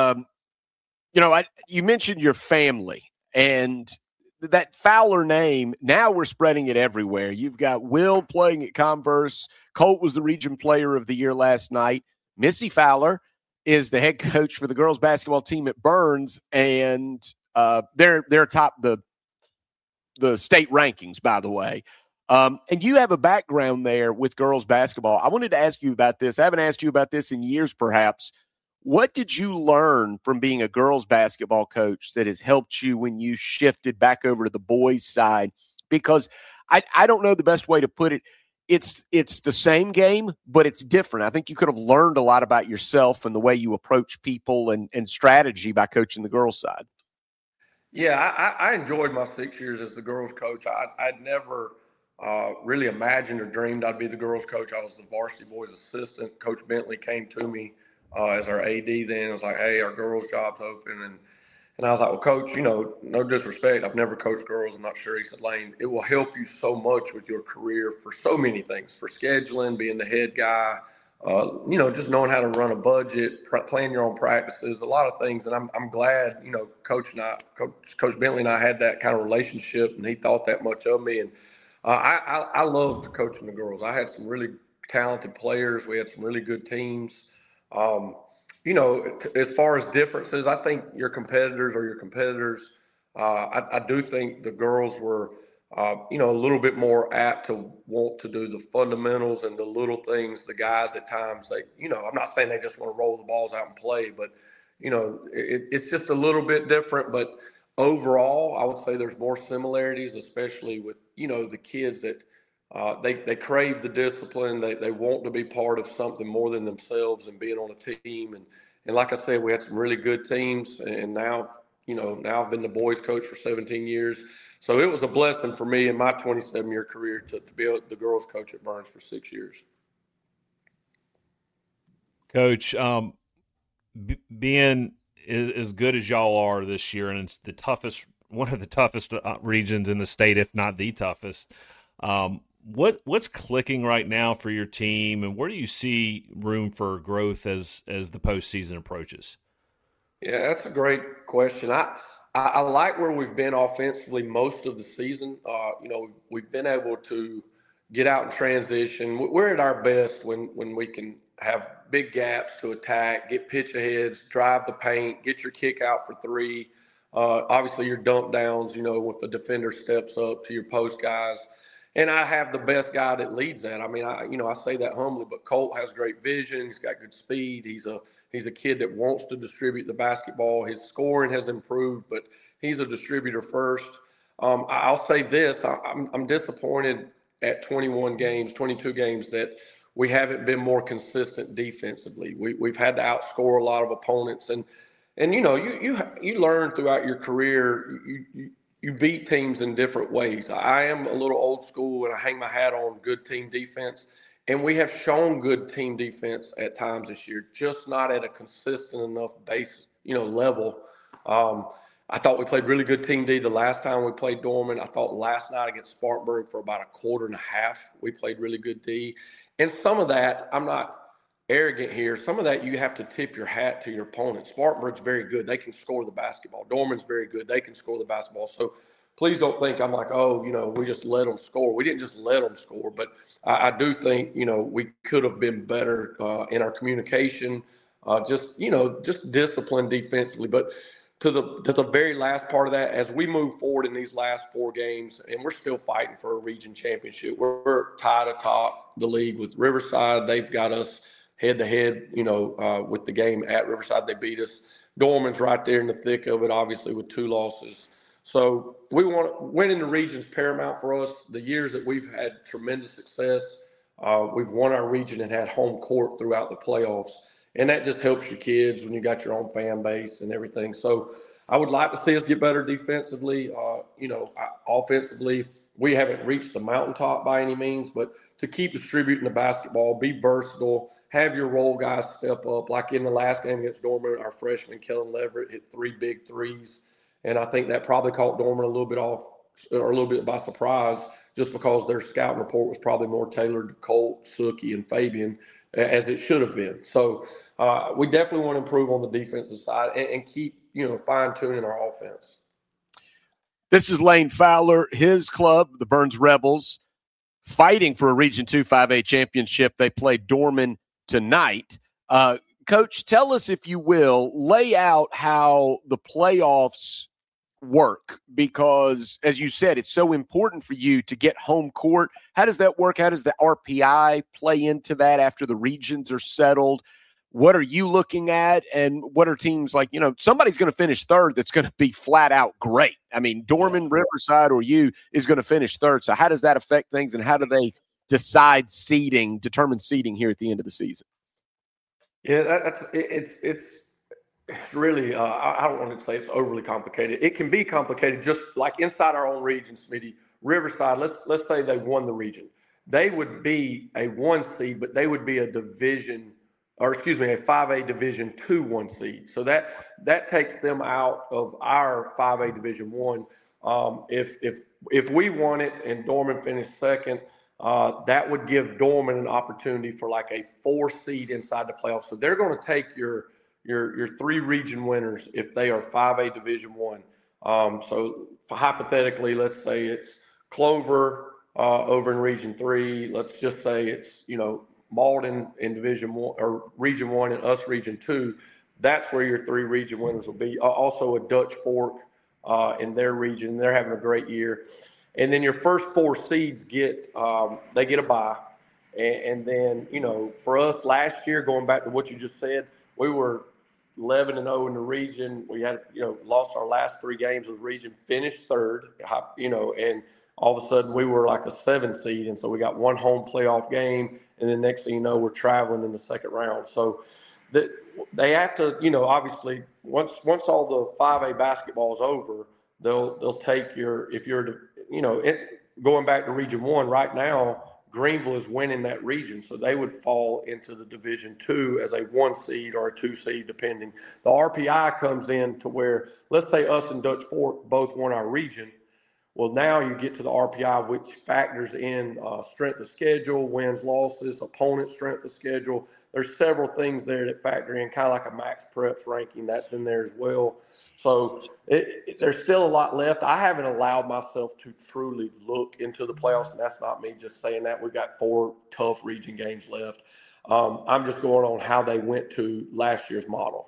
you mentioned your family and that Fowler name. Now we're spreading it everywhere. You've got Will playing at Converse. Colt was the region player of the year last night. Missy Fowler is the head coach for the girls basketball team at Burns, and they're top the state rankings, by the way. And you have a background there with girls basketball. I wanted to ask you about this. I haven't asked you about this in years, perhaps. What did you learn from being a girls basketball coach that has helped you when you shifted back over to the boys' side? Because I don't know the best way to put it. It's the same game, but it's different. I think you could have learned a lot about yourself and the way you approach people and strategy by coaching the girls' side. Yeah, I enjoyed my 6 years as the girls' coach. I'd never really imagined or dreamed I'd be the girls' coach. I was the varsity boys' assistant. Coach Bentley came to me as our AD then. I was like, hey, our girls' job's open. And I was like, well, Coach, no disrespect. I've never coached girls. I'm not sure. He said, Lane, it will help you so much with your career for so many things, for scheduling, being the head guy, just knowing how to run a budget, plan your own practices, a lot of things. And I'm glad, Coach Bentley and I had that kind of relationship, and he thought that much of me. And I loved coaching the girls. I had some really talented players. We had some really good teams. As far as differences, I think your competitors are your competitors. I do think the girls were, a little bit more apt to want to do the fundamentals and the little things. The guys at times, I'm not saying they just want to roll the balls out and play, but, it's just a little bit different. But overall, I would say there's more similarities, especially with, the kids that they crave the discipline. They want to be part of something more than themselves and being on a team. And like I said, we had some really good teams. And now I've been the boys coach for 17 years. So it was a blessing for me in my 27-year career to be the girls coach at Burns for 6 years. Coach, being as good as y'all are this year, and it's one of the toughest regions in the state, if not the toughest, what's clicking right now for your team, and where do you see room for growth as the postseason approaches? Yeah, that's a great question. I like where we've been offensively most of the season. We've been able to get out and transition. We're at our best when we can have big gaps to attack, get pitch aheads, drive the paint, get your kick out for three. Obviously, your dump downs, if the defender steps up to your post guys. And I have the best guy that leads that. I mean, I say that humbly, but Colt has great vision. He's got good speed. He's a kid that wants to distribute the basketball. His scoring has improved, but he's a distributor first. I'll say this. I'm disappointed at 22 games that we haven't been more consistent defensively. We've had to outscore a lot of opponents. And you learn throughout your career, you beat teams in different ways. I am a little old school, and I hang my hat on good team defense. And we have shown good team defense at times this year, just not at a consistent enough base, level. I thought we played really good team D the last time we played Dorman. I thought last night against Spartanburg for about a quarter and a half, we played really good D. And some of that, I'm not arrogant here, some of that you have to tip your hat to your opponent. Spartanburg's very good. They can score the basketball. Dorman's very good. They can score the basketball. So please don't think I'm like, we just let them score. We didn't just let them score, but I do think, we could have been better in our communication, just discipline defensively. But to the very last part of that, as we move forward in these last 4 games, and we're still fighting for a region championship, we're tied atop the league with Riverside. They've got us head-to-head, with the game at Riverside. They beat us. Dorman's right there in the thick of it, obviously, with 2 losses. So we want winning the region's paramount for us. The years that we've had tremendous success, we've won our region and had home court throughout the playoffs. And that just helps your kids when you got your own fan base and everything. So I would like to see us get better defensively. Offensively, we haven't reached the mountaintop by any means, but to keep distributing the basketball, be versatile, have your role guys step up. Like in the last game against Dorman, our freshman Kellen Leverett hit 3 big threes. And I think that probably caught Dorman a little bit by surprise, just because their scouting report was probably more tailored to Colt, Suki, and Fabian, as it should have been. So we definitely want to improve on the defensive side and keep, fine-tuning our offense. This is Lane Fowler, his club, the Burns Rebels, fighting for a Region 2 5A championship. They play Dorman tonight. Coach, tell us, if you will, lay out how the playoffs work, because, as you said, it's so important for you to get home court. How does that work? How does the RPI play into that after the regions are settled? What are you looking at, and what are teams like? Somebody's going to finish third that's going to be flat out great. I mean, Dorman, Riverside, or you is going to finish third. So how does that affect things, and how do they determine seeding here at the end of the season? Yeah, it's really, I don't want to say it's overly complicated. It can be complicated just like inside our own region, Smitty. Riverside, let's say they won the region. They would be a 1 seed, but they would be a 5A Division 2 1 seed. So that takes them out of our 5A Division 1. If we won it and Dorman finished second, that would give Dorman an opportunity for like a 4 seed inside the playoffs. So they're going to take your 3 region winners if they are 5A Division 1. So hypothetically, let's say it's Clover over in Region 3. Let's just say it's, Malden in Division 1 or Region 1 and us Region 2. That's where your 3 region winners will be. Also a Dutch Fork in their region. They're having a great year. And then your first 4 seeds get a bye. And then, for us last year, going back to what you just said, we were 11-0 in the region. We had, lost our last 3 games of the region, finished third, and all of a sudden we were like a 7 seed. And so we got 1 home playoff game. And then next thing you know, we're traveling in the second round. So they have to, obviously once all the 5A basketball is over, they'll take going back to Region 1 right now, Greenville is winning that region, so they would fall into the Division 2 as a 1 seed or a 2 seed, depending. The RPI comes in to where, let's say us and Dutch Fork both won our region. Well, now you get to the RPI, which factors in strength of schedule, wins, losses, opponent strength of schedule. There's several things there that factor in, kind of like a max preps ranking. That's in there as well. So there's still a lot left. I haven't allowed myself to truly look into the playoffs, and that's not me just saying that. We've got 4 tough region games left. I'm just going on how they went to last year's model.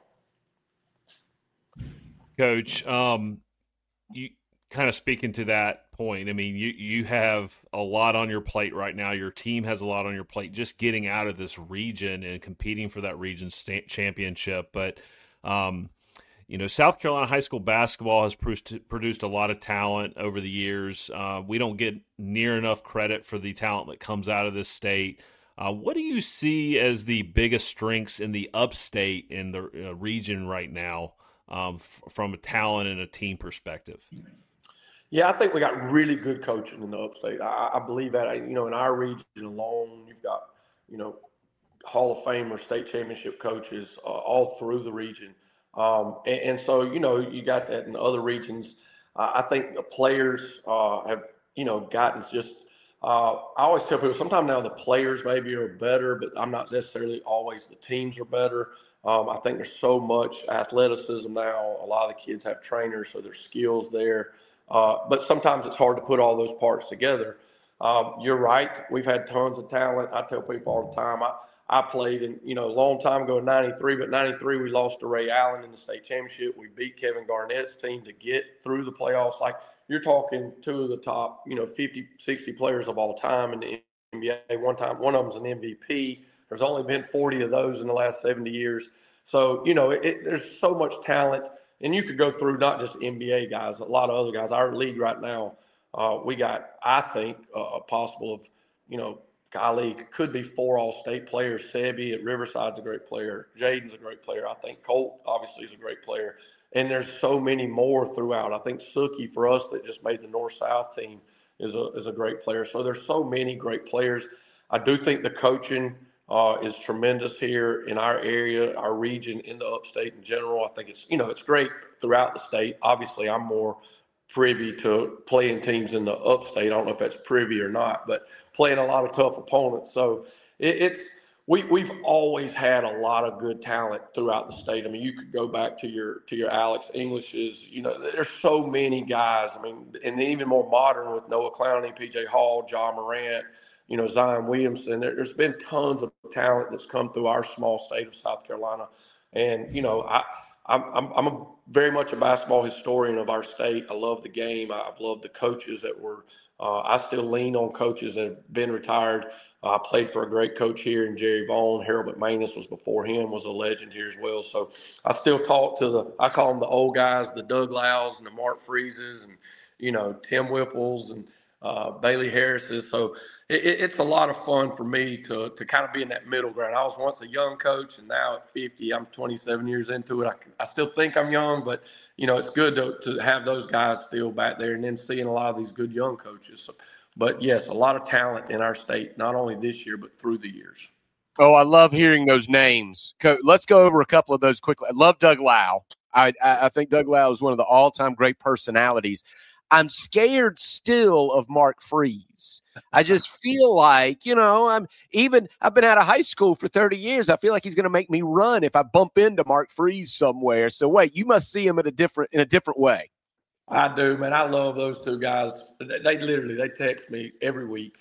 Coach, you kind of speaking to that point. I mean, you have a lot on your plate right now. Your team has a lot on your plate, just getting out of this region and competing for that region's championship. But, South Carolina high school basketball has produced a lot of talent over the years. We don't get near enough credit for the talent that comes out of this state. What do you see as the biggest strengths in the upstate in the region right now from a talent and a team perspective? Yeah, I think we got really good coaching in the upstate. I believe that, in our region alone, you've got, Hall of Fame or state championship coaches all through the region. And so, you got that in other regions. I think the players have, gotten just I always tell people sometimes now the players maybe are better, but I'm not necessarily always the teams are better. I think there's so much athleticism now. A lot of the kids have trainers, so there's skills there. But sometimes it's hard to put all those parts together. You're right. We've had tons of talent. I tell people all the time, I played in, a long time ago in 93, but 93 we lost to Ray Allen in the state championship. We beat Kevin Garnett's team to get through the playoffs. Like, you're talking 2 of the top, 50, 60 players of all time in the NBA. One of them's an MVP. There's only been 40 of those in the last 70 years. So, there's so much talent. and you could go through not just NBA guys, a lot of other guys. Our league right now, we got, I think, a possible of, golly, could be 4 All-State players. Sebi at Riverside's a great player. Jaden's a great player. I think Colt obviously is a great player. And there's so many more throughout. I think Suki for us that just made the North-South team is a great player. So there's so many great players. I do think the coaching is tremendous here in our area, our region, in the upstate in general. I think it's, it's great throughout the state. Obviously, I'm more privy to playing teams in the upstate. I don't know if that's privy or not, but playing a lot of tough opponents. So we've always had a lot of good talent throughout the state. I mean, you could go back to your Alex Englishes. There's so many guys. I mean, and even more modern with Noah Clowney, PJ Hall, John Morant, Zion Williamson. There's been tons of talent that's come through our small state of South Carolina. And, I'm very much a basketball historian of our state. I love the game. I've loved the coaches that were I still lean on coaches that have been retired. I played for a great coach here in Jerry Vaughn. Harold McManus was before him, was a legend here as well. So I still talk to I call them the old guys, the Doug Lows and the Mark Freezes and, Tim Whipples and Bailey Harris's. So it's a lot of fun for me to kind of be in that middle ground. I was once a young coach, and now at 50, I'm 27 years into it. I still think I'm young, but, it's good to have those guys still back there and then seeing a lot of these good young coaches. So, but, yes, a lot of talent in our state, not only this year but through the years. Oh, I love hearing those names. Let's go over a couple of those quickly. I love Doug Lau. I think Doug Lau is one of the all-time great personalities. I'm scared still of Mark Freeze. I just feel like, I've been out of high school for 30 years. I feel like he's going to make me run if I bump into Mark Freeze somewhere. So wait, you must see him in a different way. I do, man. I love those two guys. They text me every week.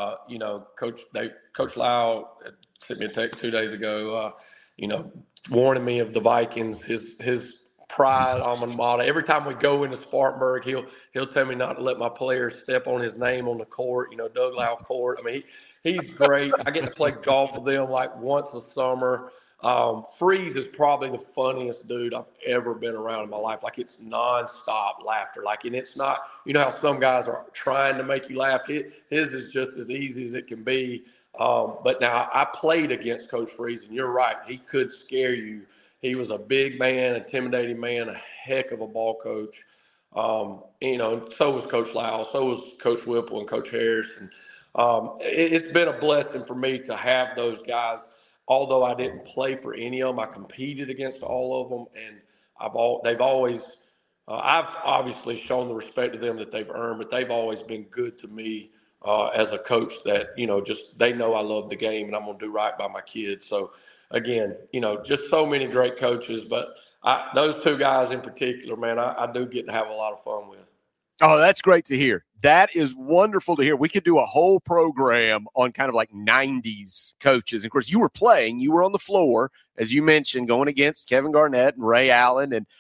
Coach Lau sent me a text 2 days ago, warning me of the Vikings, his pride, alma mater. Every time we go into Spartanburg, he'll tell me not to let my players step on his name on the court, Doug Lau court. I mean, he's great. I get to play golf with them like once a summer. Freeze is probably the funniest dude I've ever been around in my life. Like, it's nonstop laughter. And it's not, how some guys are trying to make you laugh. His is just as easy as it can be. But now I played against Coach Freeze, and you're right. He could scare you. He was a big man, intimidating man, a heck of a ball coach. And so was Coach Lau, so was Coach Whipple and Coach Harris. And it's been a blessing for me to have those guys. Although I didn't play for any of them, I competed against all of them, and they've always I've obviously shown the respect to them that they've earned, but they've always been good to me as a coach that, just they know I love the game and I'm going to do right by my kids. So, again, just so many great coaches, but those two guys in particular, man, I do get to have a lot of fun with. Oh, that's great to hear. That is wonderful to hear. We could do a whole program on kind of like 90s coaches. And, of course, you were on the floor, as you mentioned, going against Kevin Garnett and Ray Allen. And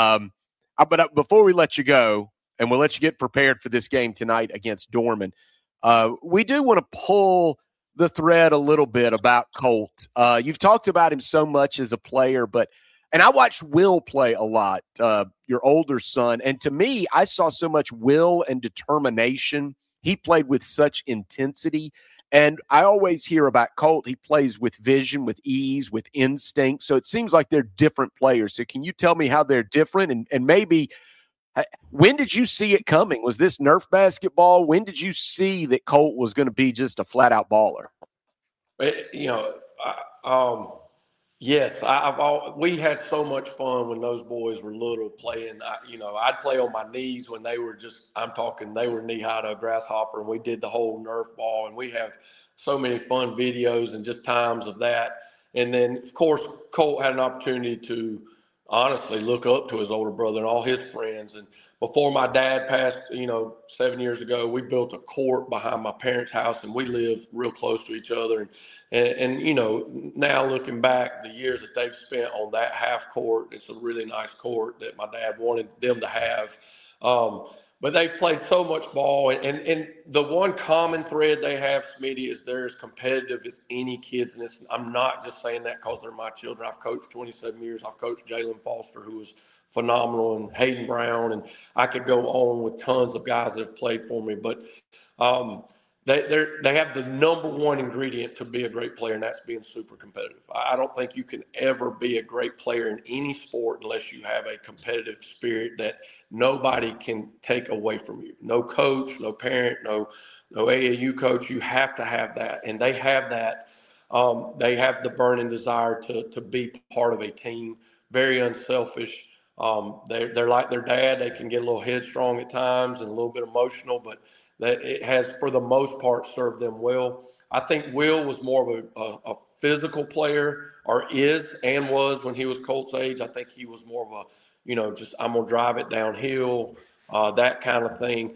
but before we let you go, and we'll let you get prepared for this game tonight against Dorman, we do want to pull the thread a little bit about Colt. You've talked about him so much as a player, and I watched Will play a lot, your older son. And to me, I saw so much will and determination. He played with such intensity. And I always hear about Colt. He plays with vision, with ease, with instinct. So it seems like they're different players. So can you tell me how they're different? And maybe when did you see it coming? Was this Nerf basketball? When did you see that Colt was going to be just a flat-out baller? Yes, we had so much fun when those boys were little playing. I'd play on my knees when they were they were knee-high to a grasshopper, and we did the whole Nerf ball, and we have so many fun videos and just times of that. And then, of course, Colt had an opportunity to honestly look up to his older brother and all his friends. And before my dad passed, 7 years ago, we built a court behind my parents' house, and we lived real close to each other. And now looking back, the years that they've spent on that half court, it's a really nice court that my dad wanted them to have. But they've played so much ball, and the one common thread they have, Smitty, is they're as competitive as any kids in this. I'm not just saying that because they're my children. I've coached 27 years. I've coached Jalen Foster, who was phenomenal, and Hayden Brown, and I could go on with tons of guys that have played for me. But they have the number one ingredient to be a great player, and that's being super competitive. I don't think you can ever be a great player in any sport unless you have a competitive spirit that nobody can take away from you. No coach, no parent, no AAU coach. You have to have that, and they have that. They have the burning desire to be part of a team, very unselfish. They're like their dad. They can get a little headstrong at times and a little bit emotional, but that it has, for the most part, served them well. I think Will was more of a physical player, or is and was when he was Colt's age. I think he was more of a, just I'm going to drive it downhill, that kind of thing.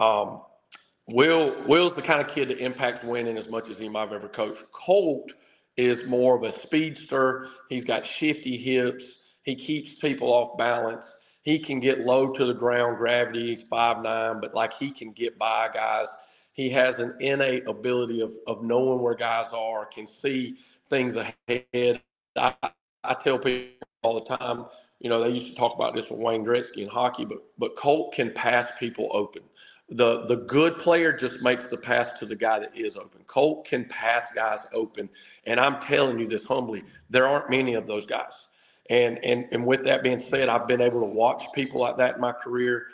Will's the kind of kid that impacts winning as much as he might have ever coached. Colt is more of a speedster. He's got shifty hips. He keeps people off balance. He can get low to the ground, gravity. He's 5'9", but he can get by guys. He has an innate ability of knowing where guys are, can see things ahead. I tell people all the time, they used to talk about this with Wayne Gretzky in hockey, but Colt can pass people open. The good player just makes the pass to the guy that is open. Colt can pass guys open, and I'm telling you this humbly, there aren't many of those guys. And with that being said, I've been able to watch people like that in my career.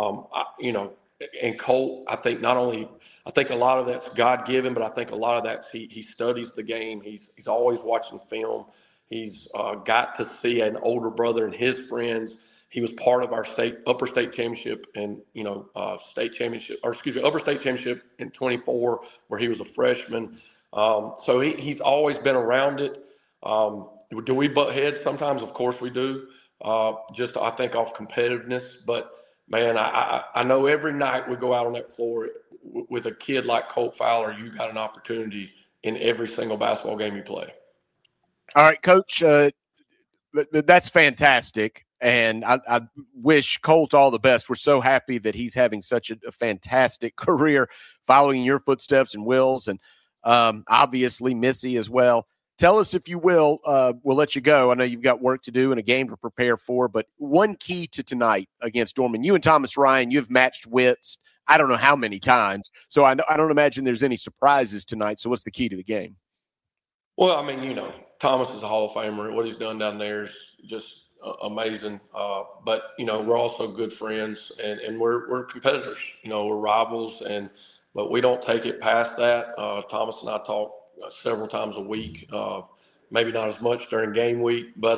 And Colt, I think a lot of that's God-given, but I think a lot of that's he studies the game. He's always watching film. He's got to see an older brother and his friends. He was part of our upper state championship and, upper state championship in 24, where he was a freshman. So he's always been around it. Do we butt heads? Sometimes, of course we do. Just, I think, off competitiveness. But, man, I know every night we go out on that floor with a kid like Colt Fowler, you got an opportunity in every single basketball game you play. All right, Coach, that's fantastic. And I wish Colt all the best. We're so happy that he's having such a fantastic career following your footsteps and Will's, and obviously Missy as well. Tell us, if you will, we'll let you go. I know you've got work to do and a game to prepare for, but one key to tonight against Dorman. You and Thomas Ryan, you've matched wits I don't know how many times, so I don't imagine there's any surprises tonight. So what's the key to the game? Well, I mean, Thomas is a Hall of Famer. What he's done down there is just amazing. But, we're also good friends, and we're competitors. We're rivals, but we don't take it past that. Thomas and I talk several times a week, maybe not as much during game week, but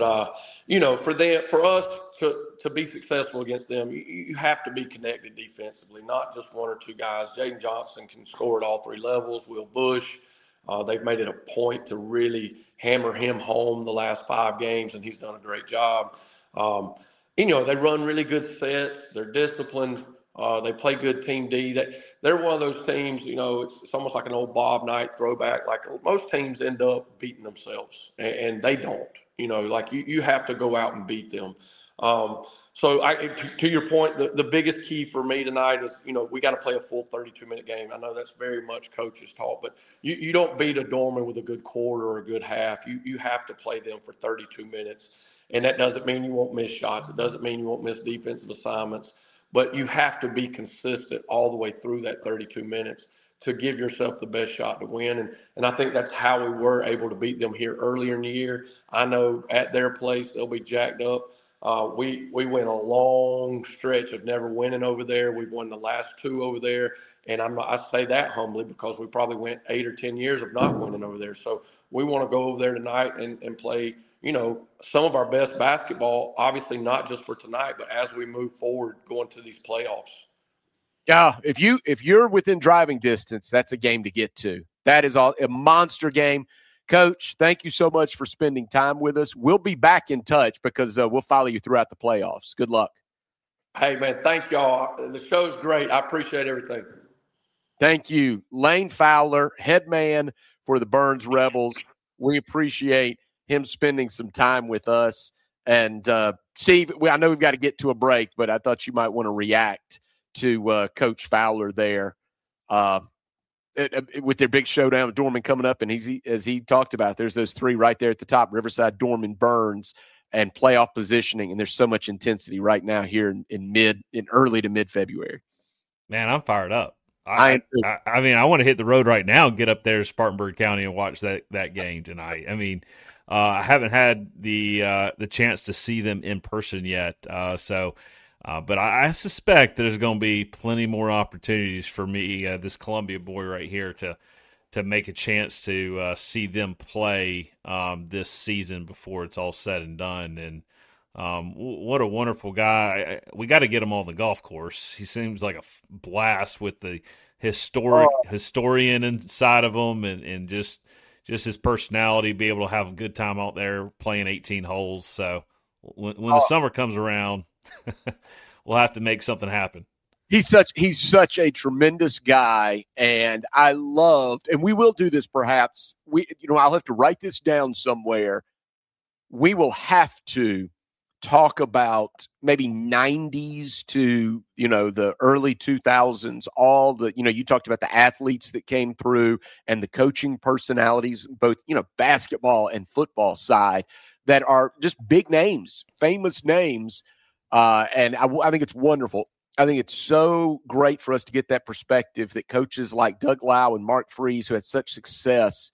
for us to be successful against them, you have to be connected defensively, not just one or two guys. Jaden Johnson can score at all three levels. Will Bush, they've made it a point to really hammer him home the last 5 games, and he's done a great job. They run really good sets. They're disciplined. They play good team D. They're one of those teams, it's almost like an old Bob Knight throwback. Like most teams end up beating themselves, and they don't. You have to go out and beat them. So to your point, the biggest key for me tonight is, we got to play a full 32-minute game. I know that's very much coach's talk, but you don't beat a Dorman with a good quarter or a good half. You have to play them for 32 minutes, and that doesn't mean you won't miss shots. It doesn't mean you won't miss defensive assignments. But you have to be consistent all the way through that 32 minutes to give yourself the best shot to win. And I think that's how we were able to beat them here earlier in the year. I know at their place they'll be jacked up. We went a long stretch of never winning over there. We've won the last 2 over there. And I say that humbly because we probably went 8 or 10 years of not winning over there. So we want to go over there tonight and play, some of our best basketball, obviously not just for tonight, but as we move forward going to these playoffs. Yeah, if you're within driving distance, that's a game to get to. That is a monster game. Coach, thank you so much for spending time with us. We'll be back in touch because we'll follow you throughout the playoffs. Good luck. Hey, man, thank y'all. The show's great. I appreciate everything. Thank you. Lane Fowler, head man for the Burns Rebels. We appreciate him spending some time with us. And, Steve, I know we've got to get to a break, but I thought you might want to react to Coach Fowler there with their big showdown with Dorman coming up. And as he talked about, there's those three right there at the top, Riverside, Dorman, Burns, and playoff positioning. And there's so much intensity right now here in early to mid-February. Man, I'm fired up. I mean, I want to hit the road right now and get up there to Spartanburg County and watch that game tonight. I mean, I haven't had the chance to see them in person yet, but I suspect there's going to be plenty more opportunities for me, this Columbia boy right here, to make a chance to see them play this season before it's all said and done. And what a wonderful guy. We got to get him on the golf course. He seems like a blast with the historian inside of him, and just his personality, be able to have a good time out there playing 18 holes. So when the summer comes around, we'll have to make something happen. He's such a tremendous guy, and I loved, and we will do this perhaps. I'll have to write this down somewhere. We will have to talk about maybe 90s to, the early 2000s, all the, you talked about the athletes that came through and the coaching personalities, both, basketball and football side, that are just big names, famous names. And I think it's wonderful. I think it's so great for us to get that perspective that coaches like Doug Lau and Mark Freese, who had such success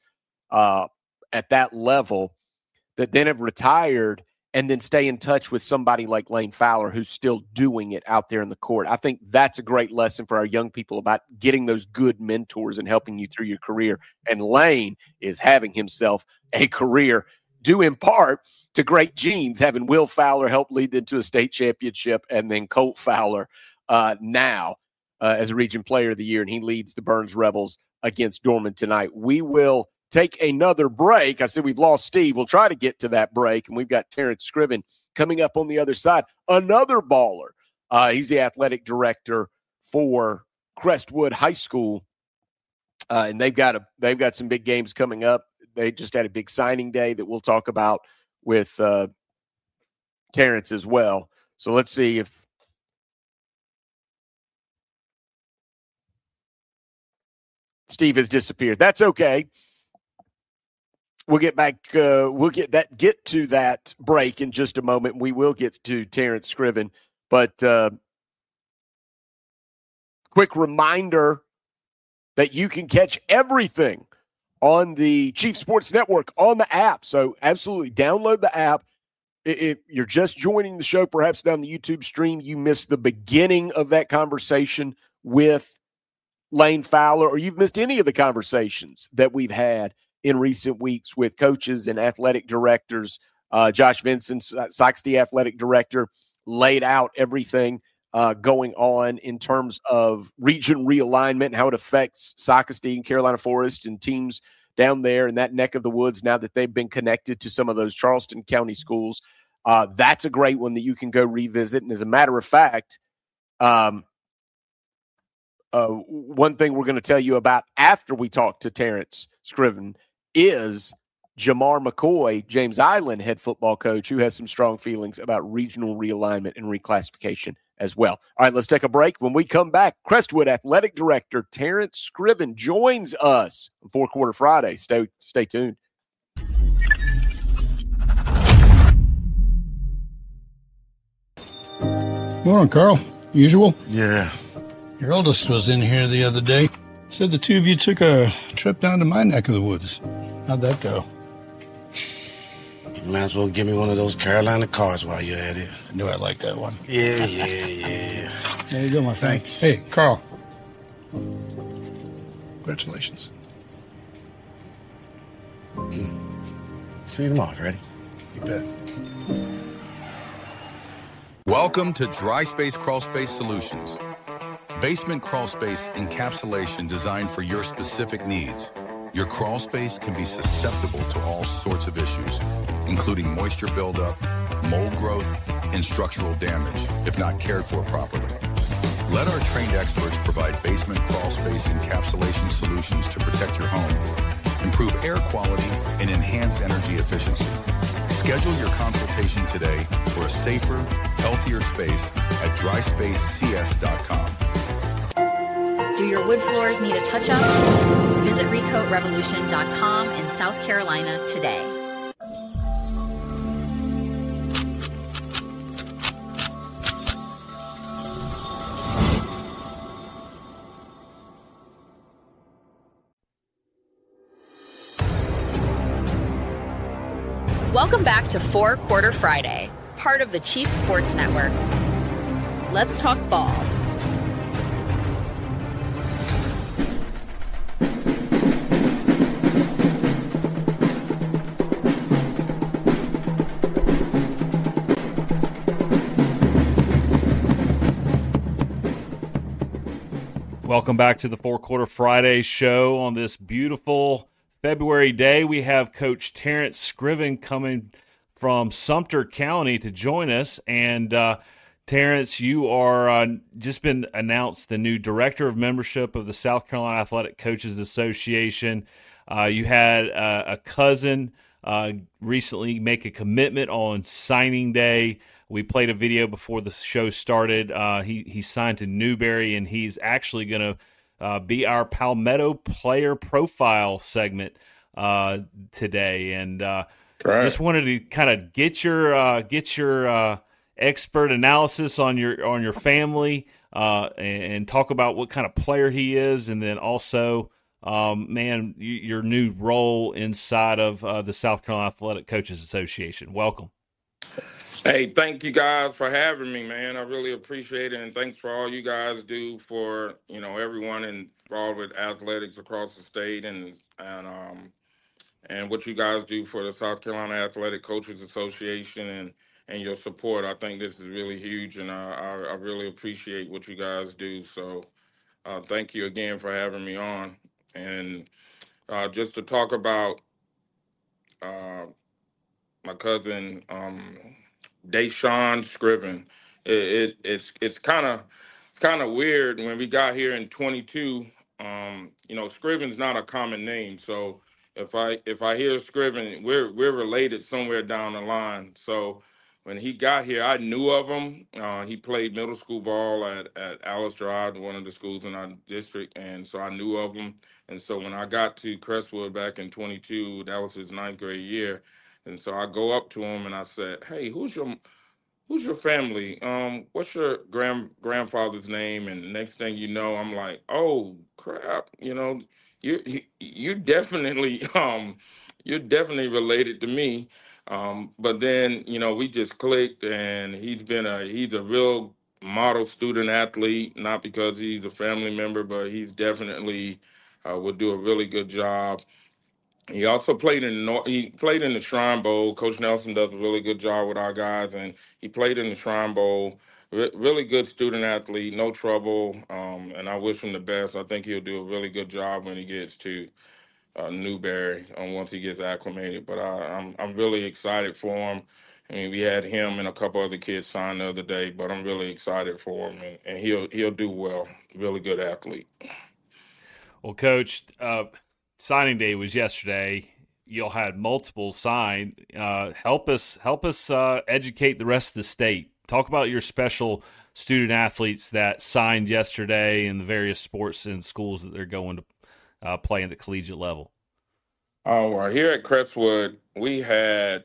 at that level, that then have retired, and then stay in touch with somebody like Lane Fowler, who's still doing it out there in the court. I think that's a great lesson for our young people about getting those good mentors and helping you through your career. And Lane is having himself a career due in part to great genes, having Will Fowler help lead them to a state championship, and then Colt Fowler now as a Region Player of the Year, and he leads the Burns Rebels against Dorman tonight. We will take another break. I said we've lost Steve. We'll try to get to that break, and we've got Terrence Scriven coming up on the other side. Another baller. He's the athletic director for Crestwood High School, and they've got some big games coming up. They just had a big signing day that we'll talk about with Terrence as well. So let's see if Steve has disappeared. That's okay. We'll get back. We'll get to that break in just a moment. We will get to Terrence Scriven, but quick reminder that you can catch everything on the Chief Sports Network on the app. So absolutely download the app. If you're just joining the show, perhaps down the YouTube stream, you missed the beginning of that conversation with Lane Fowler, or you've missed any of the conversations that we've had in recent weeks with coaches and athletic directors. Josh Vincent, Soxty athletic director, laid out everything going on in terms of region realignment and how it affects Sockasty and Carolina Forest and teams down there in that neck of the woods now that they've been connected to some of those Charleston County schools. That's a great one that you can go revisit. And as a matter of fact, one thing we're going to tell you about after we talk to Terrence Scriven is Jamar McCoy, James Island head football coach, who has some strong feelings about regional realignment and reclassification as well. All right, let's take a break. When we come back, Crestwood Athletic Director Terrence Scriven joins us on Four Quarter Friday. Stay tuned. Morning, Carl. Usual? Yeah. Your oldest was in here the other day. Said the two of you took a trip down to my neck of the woods. How'd that go? You might as well give me one of those Carolina cars while you're at it. I knew I liked that one. Yeah. There you go, my friend. Thanks. Hey, Carl. Congratulations. See you tomorrow, Freddie. You bet. Welcome to Dry Space Crawl Space Solutions. Basement crawl space encapsulation designed for your specific needs. Your crawl space can be susceptible to all sorts of issues, including moisture buildup, mold growth, and structural damage if not cared for properly. Let our trained experts provide basement crawl space encapsulation solutions to protect your home, improve air quality, and enhance energy efficiency. Schedule your consultation today for a safer, healthier space at dryspacecs.com. Do your wood floors need a touch-up? Visit recoatrevolution.com in South Carolina today. Welcome back to Four Quarter Friday, part of the Chief Sports Network. Let's talk ball. Welcome back to the Four Quarter Friday show. On this beautiful February day, we have Coach Terrence Scriven coming from Sumter County to join us. And Terrence, you are just been announced the new Director of Membership of the South Carolina Athletic Coaches Association. You had a cousin recently make a commitment on signing day. We played a video before the show started. He signed to Newberry, and he's actually going to be our Palmetto player profile segment today. And just wanted to kind of get your expert analysis on your family and talk about what kind of player he is, and then also, your new role inside of the South Carolina Athletic Coaches Association. Welcome. Hey, thank you guys for having me, man. I really appreciate it, and thanks for all you guys do for, everyone involved with athletics across the state, and what you guys do for the South Carolina Athletic Coaches Association and your support. I think this is really huge, and I really appreciate what you guys do. So thank you again for having me on. And just to talk about my cousin, Deshaun Scriven. It's kind of weird when we got here in 22. Scriven's not a common name, so if I hear Scriven, we're related somewhere down the line. So when he got here, I knew of him. He played middle school ball at Alice Drive, one of the schools in our district, and so I knew of him. And so when I got to Crestwood back in 22, that was his 9th grade year. And so I go up to him and I said, "Hey, who's your family? What's your grandfather's name?" And the next thing you know, I'm like, "Oh crap! You're definitely you're definitely related to me." But then we just clicked, and he's a real model student athlete, not because he's a family member, but he's definitely would do a really good job. He also played in the Shrine Bowl. Coach Nelson does a really good job with our guys, and he played in the Shrine Bowl. Really good student athlete, no trouble, and I wish him the best. I think he'll do a really good job when he gets to Newberry once he gets acclimated. But I'm really excited for him. I mean, we had him and a couple other kids sign the other day, but I'm really excited for him, and he'll do well. Really good athlete. Well, Coach. Signing day was yesterday. Y'all had multiple signed. Help us educate the rest of the state. Talk about your special student athletes that signed yesterday in the various sports and schools that they're going to play in the collegiate level. Oh, well, here at Crestwood, we had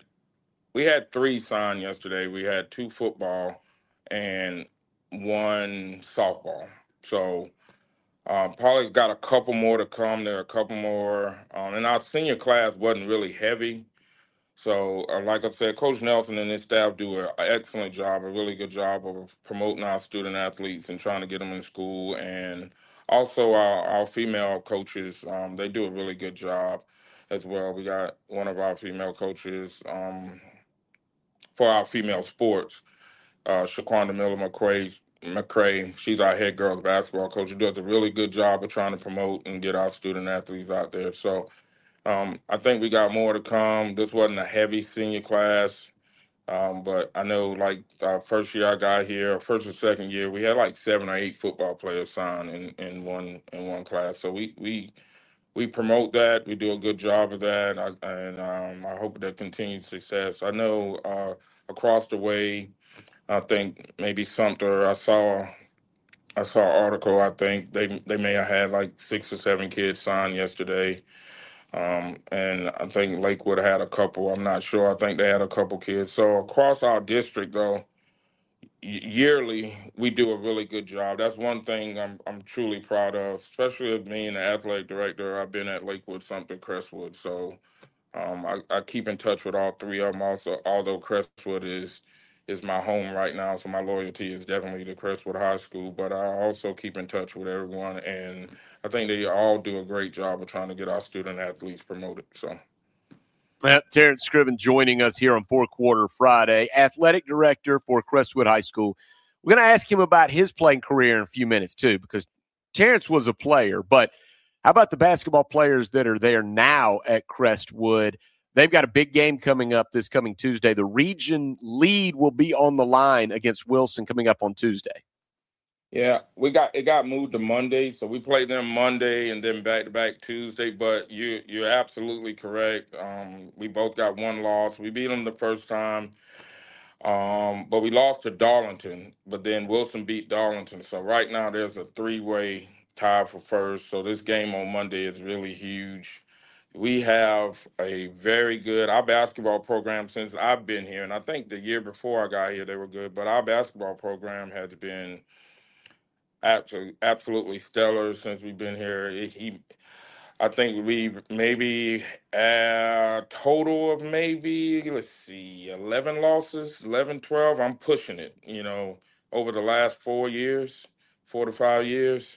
3 signed yesterday. We had 2 football and 1 softball. So probably got a couple more to come. There are a couple more. And our senior class wasn't really heavy. So like I said, Coach Nelson and his staff do an excellent job, a really good job of promoting our student athletes and trying to get them in school. And also our female coaches, they do a really good job as well. We got one of our female coaches for our female sports, Shaquanda Miller McCray, she's our head girls basketball coach, who does a really good job of trying to promote and get our student athletes out there. So I think we got more to come. This wasn't a heavy senior class, but I know like first year I got here, first or second year, we had like 7 or 8 football players signed in one class. So we promote that. We do a good job of that, and I hope that continued success. I know across the way, I think maybe Sumter. I saw an article. I think they may have had like 6 or 7 kids signed yesterday. And I think Lakewood had a couple. I'm not sure. I think they had a couple kids. So across our district, though, yearly we do a really good job. That's one thing I'm truly proud of, especially as being the athletic director. I've been at Lakewood, Sumter, Crestwood, so I keep in touch with all 3 of them. Also, although Crestwood is my home right now, so my loyalty is definitely to Crestwood High School. But I also keep in touch with everyone, and I think they all do a great job of trying to get our student athletes promoted. So. Terrence Scriven joining us here on Four Quarter Friday, athletic director for Crestwood High School. We're going to ask him about his playing career in a few minutes, too, because Terrence was a player. But how about the basketball players that are there now at Crestwood? They've got a big game coming up this coming Tuesday. The region lead will be on the line against Wilson coming up on Tuesday. Yeah, it got moved to Monday, so we played them Monday and then back-to-back Tuesday. But you're absolutely correct. We both got 1 loss. We beat them the first time, but we lost to Darlington. But then Wilson beat Darlington. So right now there's a 3-way tie for first. So this game on Monday is really huge. We have a very good our basketball program since I've been here, and I think the year before I got here they were good. But our basketball program has been absolutely stellar since we've been here. I think we maybe a total of maybe, 11 losses, 11, 12. I'm pushing it, over the last 4 to 5 years.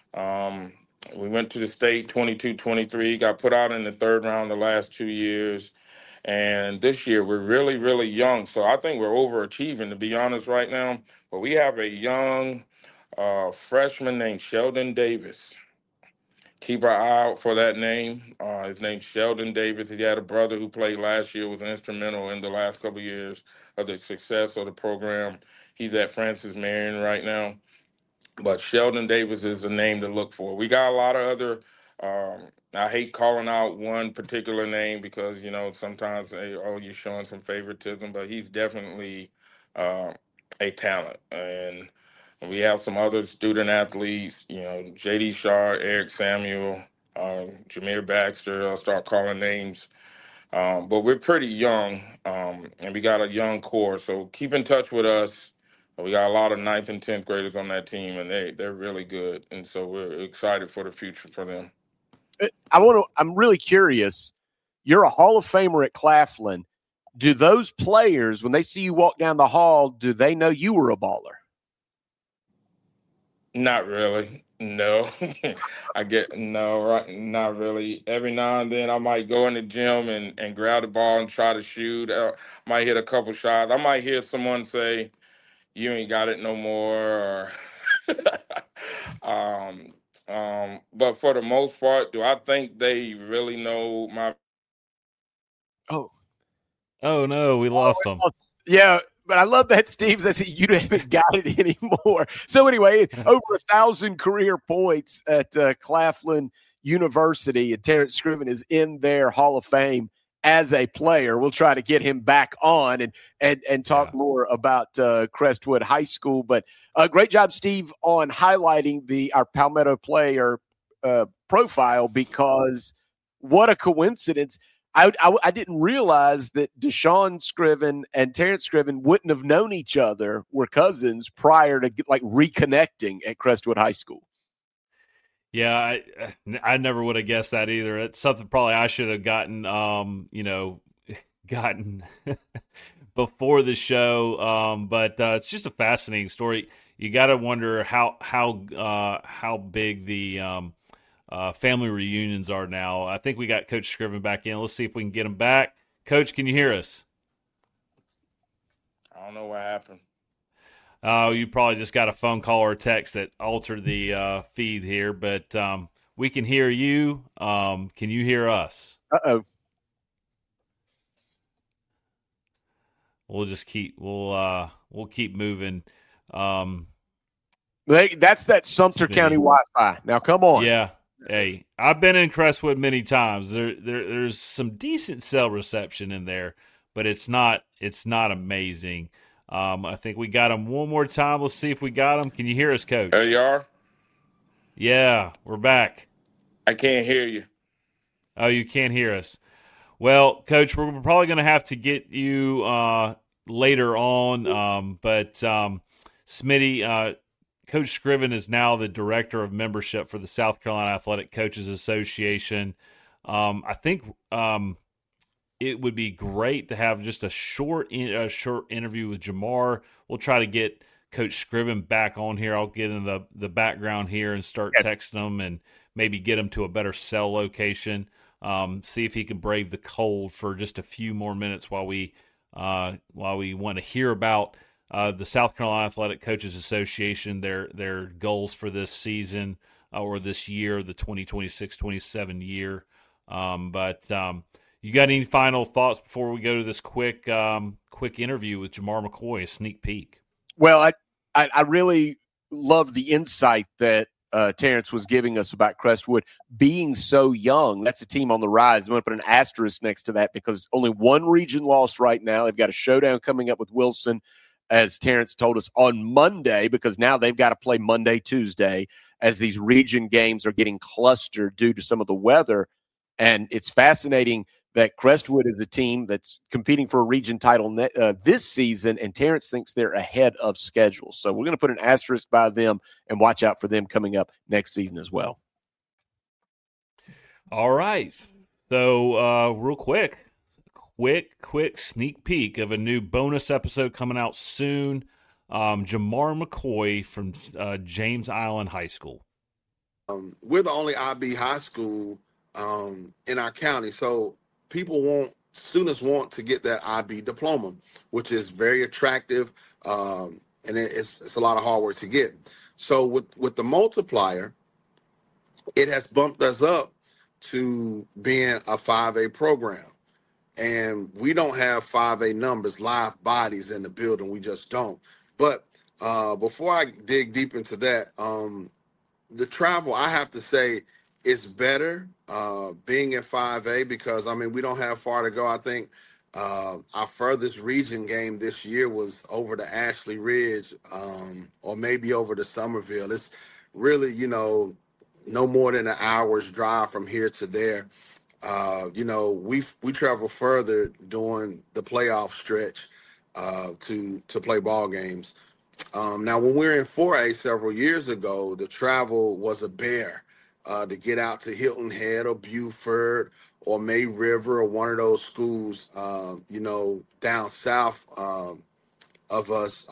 We went to the state 22-23, got put out in the 3rd round the last 2 years. And this year we're really, really young. So I think we're overachieving, to be honest, right now. But we have a young freshman named Sheldon Davis. Keep our eye out for that name. His name's Sheldon Davis. He had a brother who played last year, was instrumental in the last couple of years of the success of the program. He's at Francis Marion right now. But Sheldon Davis is the name to look for. We got a lot of other I hate calling out one particular name because, sometimes you're showing some favoritism, but he's definitely a talent. And we have some other student athletes, J.D. Shaw, Eric Samuel, Jameer Baxter. I'll start calling names. But we're pretty young, and we got a young core. So keep in touch with us. We got a lot of 9th and 10th graders on that team, and they're really good. And so we're excited for the future for them. I'm really curious. You're a Hall of Famer at Claflin. Do those players, when they see you walk down the hall, do they know you were a baller? Not really. No. Not really. Every now and then I might go in the gym and grab the ball and try to shoot. Might hit a couple shots. I might hear someone say, "You ain't got it no more." But for the most part, do I think they really know my? Oh no, we lost them. Yeah. But I love that, Steve. That's you haven't got it anymore. So anyway, over 1,000 career points at Claflin University, and Terrence Scriven is in their Hall of Fame as a player. We'll try to get him back on and talk more about Crestwood High School. But great job, Steve, on highlighting our Palmetto player profile, because what a coincidence. I didn't realize that Deshaun Scriven and Terrence Scriven wouldn't have known each other, were cousins, prior to reconnecting at Crestwood High School. Yeah, I never would have guessed that either. It's something probably I should have gotten, gotten before the show. But it's just a fascinating story. You got to wonder how big the family reunions are now. I think we got Coach Scriven back in. Let's see if we can get him back. Coach, can you hear us? I don't know what happened. You probably just got a phone call or a text that altered the feed here, but we can hear you. Can you hear us? Uh-oh. We'll keep moving. That's that Sumter County Wi-Fi. Now, come on. Yeah. Hey, I've been in Crestwood many times. There's some decent cell reception in there, but it's not amazing. I think we got him one more time. Let's see if we got him. Can you hear us, Coach? There you are. Yeah, we're back. I can't hear you. Oh, you can't hear us. Well, Coach, we're probably going to have to get you later on. But Smitty, Coach Scriven is now the director of membership for the South Carolina Athletic Coaches Association. I think it would be great to have just a short interview with Jamar. We'll try to get Coach Scriven back on here. I'll get in the background here and start texting him and maybe get him to a better cell location. See if he can brave the cold for just a few more minutes while we want to hear about the South Carolina Athletic Coaches Association, their goals for this season or this year, the 2026-27 year. But you got any final thoughts before we go to this quick interview with Jamar McCoy, a sneak peek? Well, I really love the insight that Terrence was giving us about Crestwood being so young. That's a team on the rise. I'm going to put an asterisk next to that because only one region loss right now. They've got a showdown coming up with Wilson, as Terrence told us, on Monday, because now they've got to play Monday, Tuesday, as these region games are getting clustered due to some of the weather. And it's fascinating that Crestwood is a team that's competing for a region title this season, and Terrence thinks they're ahead of schedule. So we're going to put an asterisk by them and watch out for them coming up next season as well. All right. So real quick sneak peek of a new bonus episode coming out soon. Jamar McCoy from James Island High School. We're the only IB high school in our county, so students want to get that IB diploma, which is very attractive, and it's a lot of hard work to get. So with the multiplier, it has bumped us up to being a 5A program. And we don't have 5A numbers, live bodies in the building. We just don't. But before I dig deep into that, the travel, I have to say, is better being in 5A because, we don't have far to go. I think our furthest region game this year was over to Ashley Ridge or maybe over to Somerville. It's really, no more than an hour's drive from here to there. We travel further during the playoff stretch to play ball games. Now, when we were in 4A several years ago, the travel was a bear to get out to Hilton Head or Beaufort or May River or one of those schools, down south of us.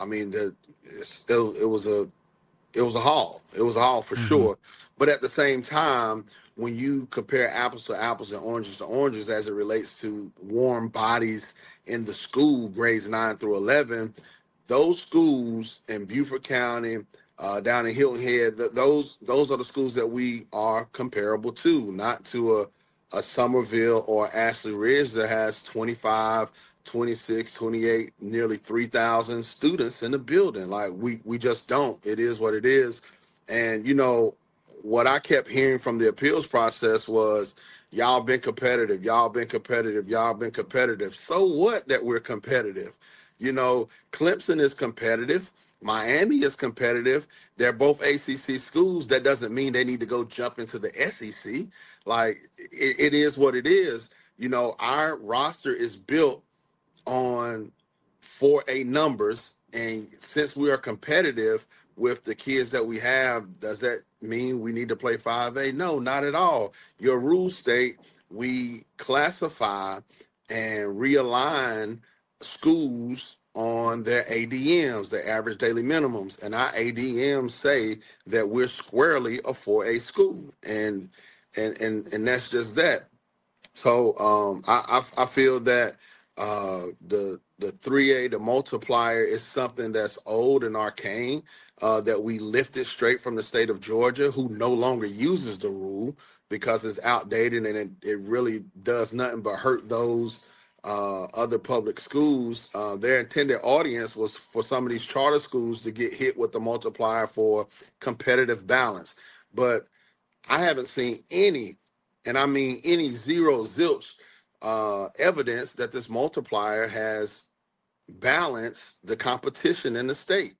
It was a haul. It was a haul for sure. But at the same time, when you compare apples to apples and oranges to oranges as it relates to warm bodies in the school, grades 9 through 11, those schools in Beaufort County, down in Hilton Head, those are the schools that we are comparable to, not to a Somerville or Ashley Ridge that has 25, 26, 28, nearly 3,000 students in the building. Like we just don't. It is what it is. And, what I kept hearing from the appeals process was, y'all been competitive, y'all been competitive, y'all been competitive. So what that we're competitive? Clemson is competitive. Miami is competitive. They're both ACC schools. That doesn't mean they need to go jump into the SEC. Like, it is what it is. Our roster is built on 4A numbers. And since we are competitive with the kids that we have, does that mean we need to play 5A? No, not at all. Your rules state we classify and realign schools on their ADMs, their average daily minimums. And our ADMs say that we're squarely a 4A school. And that's just that. So I feel that the 3A, the multiplier, is something that's old and arcane, that we lifted straight from the state of Georgia, who no longer uses the rule because it's outdated and it really does nothing but hurt those other public schools. Their intended audience was for some of these charter schools to get hit with the multiplier for competitive balance. But I haven't seen any, and I mean any, zero zilch evidence that this multiplier has balance the competition in the state.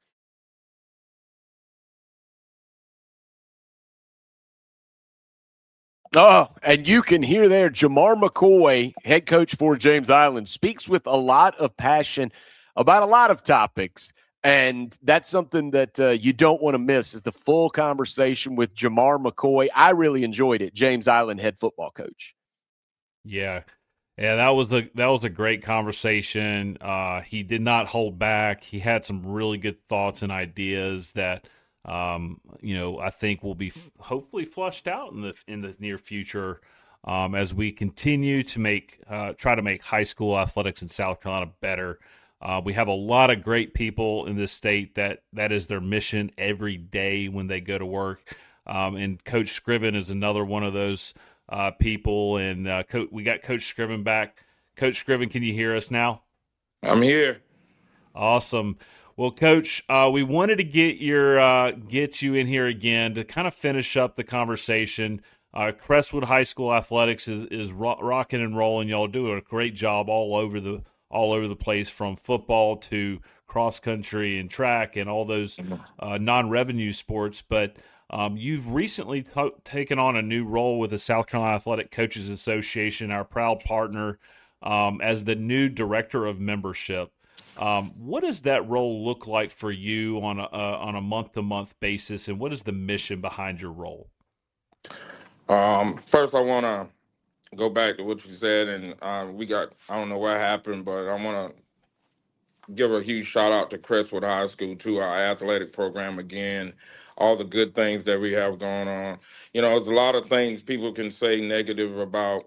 Oh, and you can hear there Jamar McCoy, head coach for James Island, speaks with a lot of passion about a lot of topics. And that's something that you don't want to miss is the full conversation with Jamar McCoy. I really enjoyed it, James Island head football coach. Yeah, that was a great conversation. He did not hold back. He had some really good thoughts and ideas that I think will be hopefully flushed out in the near future as we continue to try to make high school athletics in South Carolina better. We have a lot of great people in this state that is their mission every day when they go to work. And Coach Scriven is another one of those people. And we got Coach Scriven back. Coach Scriven, can you hear us now? I'm here. Awesome. Well, Coach, we wanted to get you in here again to kind of finish up the conversation. Crestwood High School athletics is rocking and rolling. Y'all doing a great job all over the place, from football to cross country and track and all those non-revenue sports. But you've recently taken on a new role with the South Carolina Athletic Coaches Association, our proud partner, as the new director of membership. What does that role look like for you on a month-to-month basis, and what is the mission behind your role? First, I want to go back to what you said, and I don't know what happened, but I want to give a huge shout out to Crestwood High School, to our athletic program again, all the good things that we have going on. There's a lot of things people can say negative about.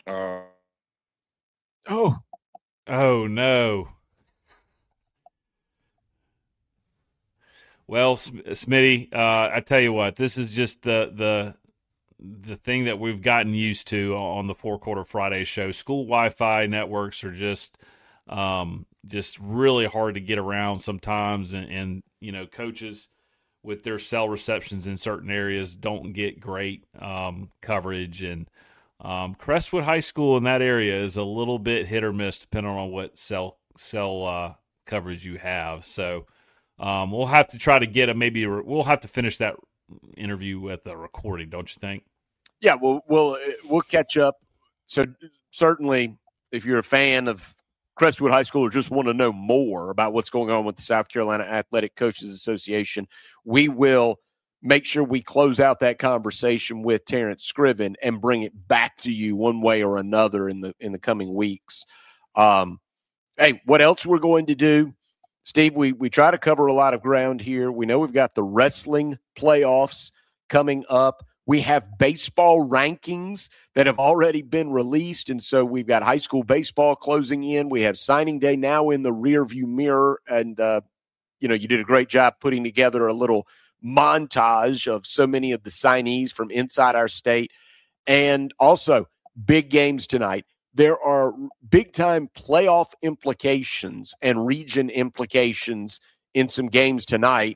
Oh no. Well, Smitty, I tell you what, this is just the thing that we've gotten used to on the 4-Quarter Friday show. School Wi-Fi networks are just really hard to get around sometimes, and coaches with their cell receptions in certain areas don't get great coverage, and Crestwood High School in that area is a little bit hit or miss depending on what cell coverage you have. So we'll have to try to get we'll have to finish that interview with a recording, don't you think? Yeah, we'll catch up. So certainly, if you're a fan of Crestwood High School or just want to know more about what's going on with the South Carolina Athletic Coaches Association, we will make sure we close out that conversation with Terrence Scriven and bring it back to you one way or another in the coming weeks. Hey, what else we're going to do? Steve, we try to cover a lot of ground here. We know we've got the wrestling playoffs coming up. We have baseball rankings that have already been released, and so we've got high school baseball closing in. We have signing day now in the rearview mirror, and you did a great job putting together a little montage of so many of the signees from inside our state. And also, big games tonight. There are big-time playoff implications and region implications in some games tonight.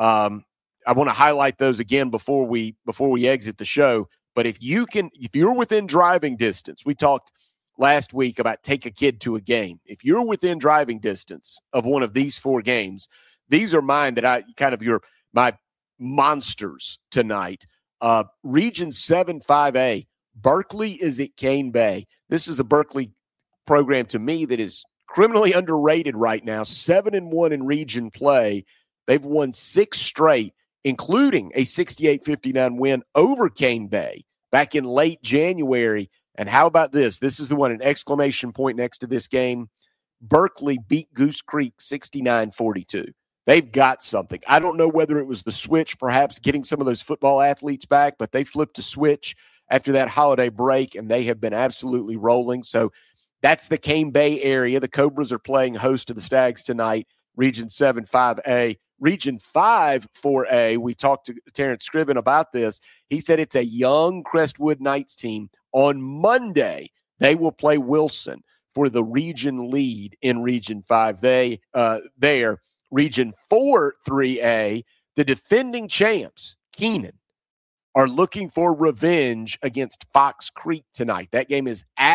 I want to highlight those again before we exit the show. But if you're within driving distance, we talked last week about take a kid to a game. If you're within driving distance of one of these 4 games, these are mine that my monsters tonight. Region 7 5A, Berkeley is at Cane Bay. This is a Berkeley program to me that is criminally underrated right now. 7-1 in region play. They've won 6 straight, including a 68-59 win over Cane Bay back in late January. And how about this? This is the one, an exclamation point next to this game. Berkeley beat Goose Creek 69-42. They've got something. I don't know whether it was the switch, perhaps getting some of those football athletes back, but they flipped a switch after that holiday break, and they have been absolutely rolling. So that's the Cane Bay area. The Cobras are playing host to the Stags tonight, Region 7 5A. Region 5 4A, we talked to Terrence Scriven about this. He said it's a young Crestwood Knights team. On Monday, they will play Wilson for the region lead in Region 5. There. Region 4 3A, the defending champs, Keenan, are looking for revenge against Fox Creek tonight. That game is at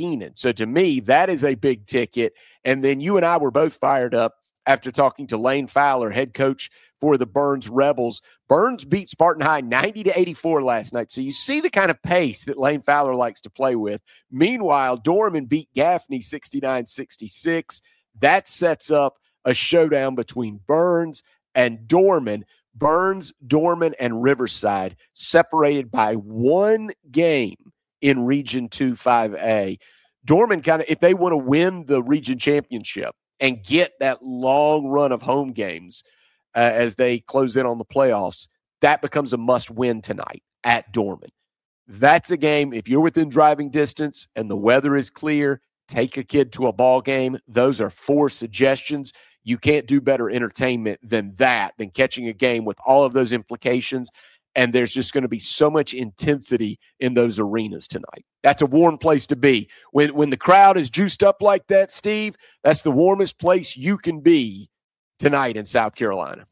Keenan. So to me, that is a big ticket. And then you and I were both fired up after talking to Lane Fowler, head coach for the Burns Rebels. Burns beat Spartan High 90-84 last night. So you see the kind of pace that Lane Fowler likes to play with. Meanwhile, Dorman beat Gaffney 69-66. That sets up a showdown between Burns and Dorman. Burns, Dorman, and Riverside separated by one game in Region 2 5A. Dorman kind of, if they want to win the region championship and get that long run of home games as they close in on the playoffs, that becomes a must-win tonight at Dorman. That's a game, if you're within driving distance and the weather is clear, take a kid to a ball game. Those are 4 suggestions. You can't do better entertainment than that, than catching a game with all of those implications. And there's just going to be so much intensity in those arenas tonight. That's a warm place to be. When the crowd is juiced up like that, Steve, that's the warmest place you can be tonight in South Carolina.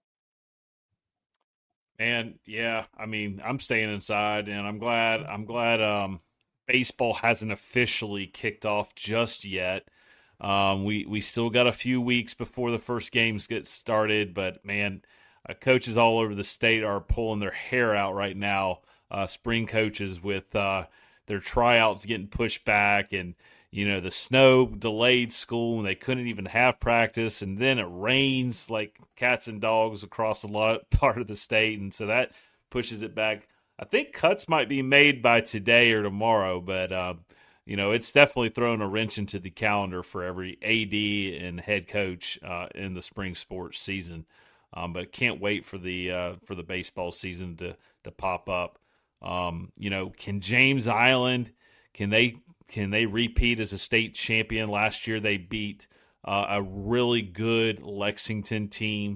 And yeah, I mean, I'm staying inside, and I'm glad baseball hasn't officially kicked off just yet. We still got a few weeks before the first games get started, but man, coaches all over the state are pulling their hair out right now. Spring coaches with their tryouts getting pushed back, and the snow delayed school, and they couldn't even have practice, and then it rains like cats and dogs across a lot part of the state, and so that pushes it back. I think cuts might be made by today or tomorrow, but it's definitely thrown a wrench into the calendar for every AD and head coach in the spring sports season. But can't wait for the baseball season to pop up. Can James Island, can they repeat as a state champion? Last year they beat a really good Lexington team.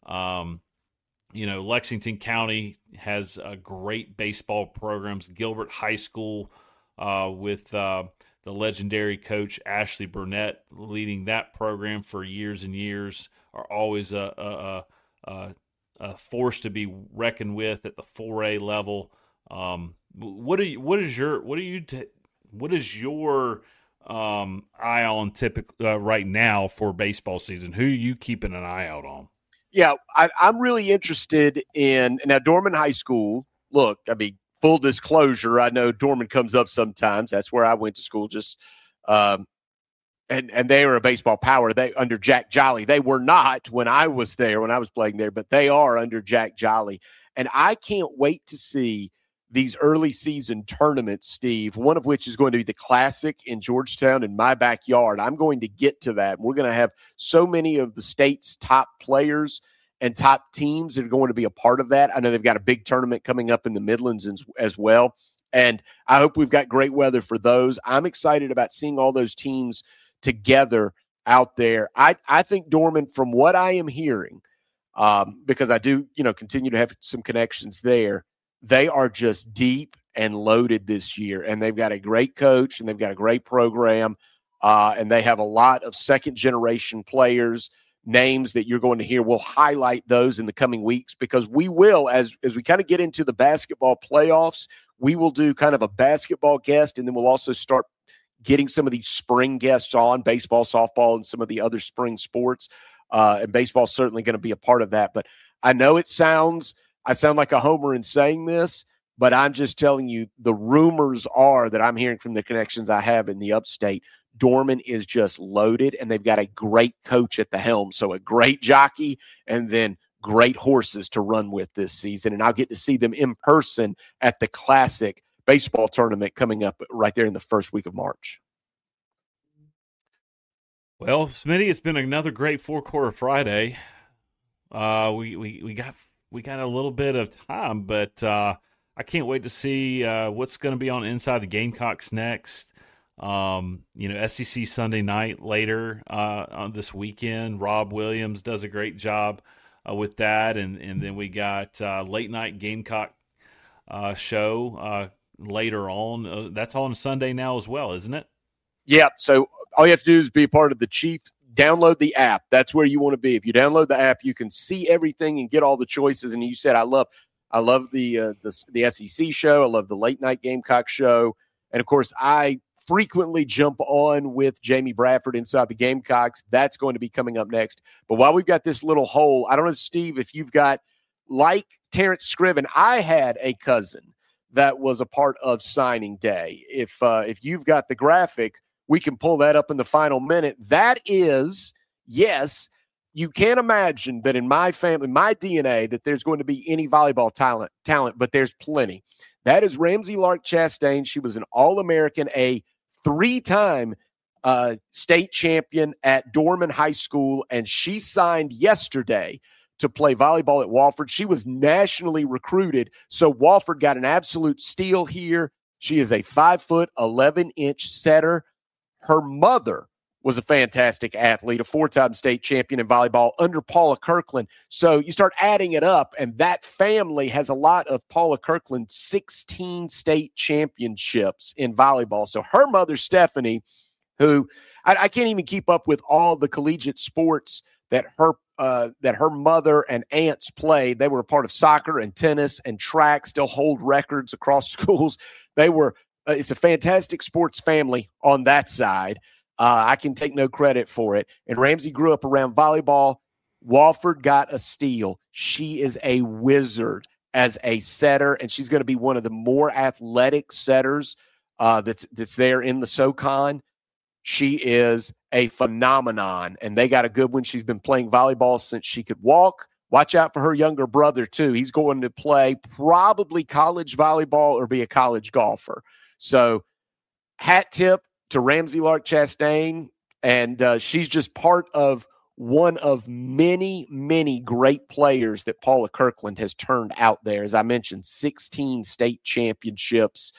Lexington County has great baseball programs. Gilbert High School with the legendary coach Ashley Burnett leading that program for years and years are always a force to be reckoned with at the 4A level. What is your eye on right now for baseball season? Who are you keeping an eye out on? Yeah, I'm really interested in now Dorman High School. Look, I mean, full disclosure, I know Dorman comes up sometimes. That's where I went to school. And they were a baseball power. They under Jack Jolly. They were not when I was there, when I was playing there, but they are under Jack Jolly. And I can't wait to see these early season tournaments, Steve, one of which is going to be the Classic in Georgetown in my backyard. I'm going to get to that. We're going to have so many of the state's top players and top teams that are going to be a part of that. I know they've got a big tournament coming up in the Midlands as well. And I hope we've got great weather for those. I'm excited about seeing all those teams together out there. I think Dorman, from what I am hearing, because I do, continue to have some connections there, they are just deep and loaded this year, and they've got a great coach, and they've got a great program, and they have a lot of second-generation players, names that you're going to hear. We'll highlight those in the coming weeks because we will, as we kind of get into the basketball playoffs, we will do kind of a basketball guest, and then we'll also start getting some of these spring guests on, baseball, softball, and some of the other spring sports, and baseball's certainly going to be a part of that. But I know I sound like a homer in saying this, but I'm just telling you the rumors are that I'm hearing from the connections I have in the upstate. Dorman is just loaded, and they've got a great coach at the helm. So a great jockey and then great horses to run with this season. And I'll get to see them in person at the Classic baseball tournament coming up right there in the first week of March. Well, Smitty, it's been another great four-quarter Friday. We got a little bit of time, but I can't wait to see what's going to be on Inside the Gamecocks next. SEC Sunday night later on this weekend. Rob Williams does a great job with that, and then we got late night Gamecock show later on. That's on Sunday now as well, isn't it? Yeah. So all you have to do is be a part of the Chief. Download the app. That's where you want to be. If you download the app, you can see everything and get all the choices. And you said, I love the SEC show. I love the late night Gamecock show. And of course, I frequently jump on with Jamie Bradford inside the Gamecocks. That's going to be coming up next. But while we've got this little hole, I don't know, Steve, if you've got, like Terrence Scriven, I had a cousin that was a part of signing day. If you've got the graphic, we can pull that up in the final minute. That is, yes, you can't imagine that in my family, my DNA, that there's going to be any volleyball talent, but there's plenty. That is Ramsey Lark Chastain. She was an All-American, a 3-time state champion at Dorman High School, and she signed yesterday to play volleyball at Wofford. She was nationally recruited, so Wofford got an absolute steal here. She is a 5', 11-inch setter. Her mother was a fantastic athlete, a 4-time state champion in volleyball under Paula Kirkland. So you start adding it up, and that family has a lot of Paula Kirkland's 16 state championships in volleyball. So her mother, Stephanie, who I can't even keep up with all the collegiate sports that her mother and aunts played. They were a part of soccer and tennis and track, still hold records across schools. They were it's a fantastic sports family on that side. I can take no credit for it. And Ramsey grew up around volleyball. Wofford got a steal. She is a wizard as a setter, and she's going to be one of the more athletic setters that's there in the SoCon. She is a phenomenon, and they got a good one. She's been playing volleyball since she could walk. Watch out for her younger brother, too. He's going to play probably college volleyball or be a college golfer. So hat tip to Ramsey Lark Chastain, and she's just part of one of many, many great players that Paula Kirkland has turned out there. As I mentioned, 16 state championships.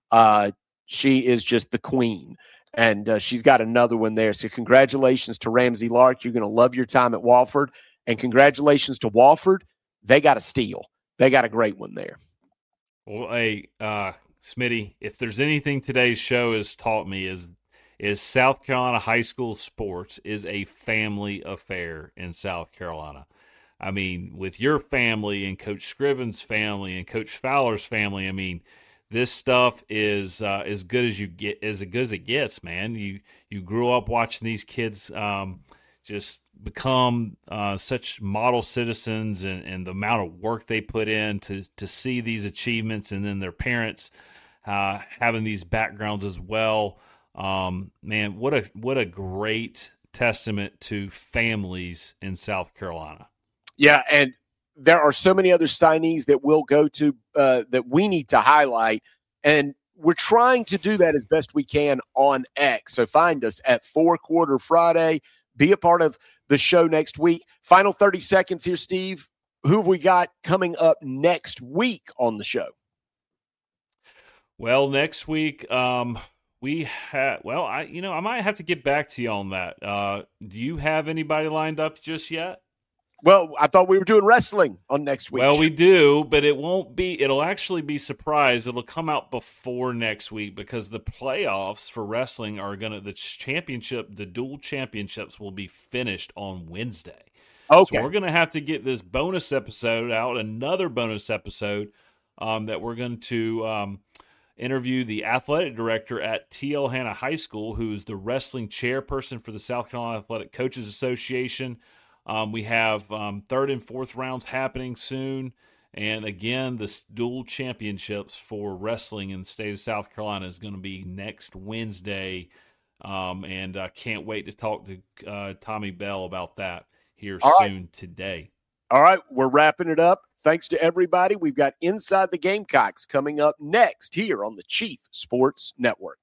She is just the queen, and she's got another one there. So congratulations to Ramsey Lark. You're going to love your time at Wofford, and congratulations to Wofford. They got a steal. They got a great one there. Well, hey, Smitty, if there's anything today's show has taught me is South Carolina high school sports is a family affair in South Carolina. I mean, with your family and Coach Scriven's family and Coach Fowler's family, I mean, this stuff is as good as it gets, man. You grew up watching these kids just become such model citizens, and the amount of work they put in to see these achievements, and then their parents having these backgrounds as well. Man, what a great testament to families in South Carolina. Yeah, and there are so many other signees that we'll go to that we need to highlight, and we're trying to do that as best we can on X. So find us at 4 Quarter Friday. Be a part of the show next week. Final 30 seconds here, Steve. Who have we got coming up next week on the show? Well, next week we have. Well, I might have to get back to you on that. Do you have anybody lined up just yet? Well, I thought we were doing wrestling on next week. Well, we do, but it won't be. It'll actually be surprise. It'll come out before next week because the playoffs for wrestling are the dual championships will be finished on Wednesday. Okay. So we're going to have to get this bonus episode out, another bonus episode that we're going to interview the athletic director at T.L. Hanna High School, who's the wrestling chairperson for the South Carolina Athletic Coaches Association. We have third and fourth rounds happening soon. And again, the dual championships for wrestling in the state of South Carolina is going to be next Wednesday. And I can't wait to talk to Tommy Bell about that here soon today. All right, we're wrapping it up. Thanks to everybody. We've got Inside the Gamecocks coming up next here on the Chief Sports Network.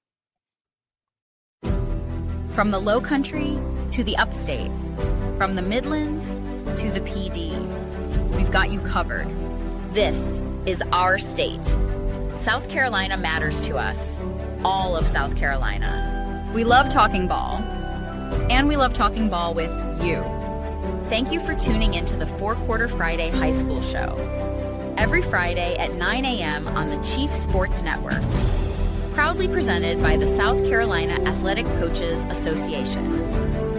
From the Low Country to the Upstate, from the Midlands to the PD, we've got you covered. This is our state. South Carolina matters to us. All of South Carolina. We love talking ball, and we love talking ball with you. Thank you for tuning into the 4 Quarter Friday High School Show. Every Friday at 9 a.m. on the Chief Sports Network. Proudly presented by the South Carolina Athletic Coaches Association.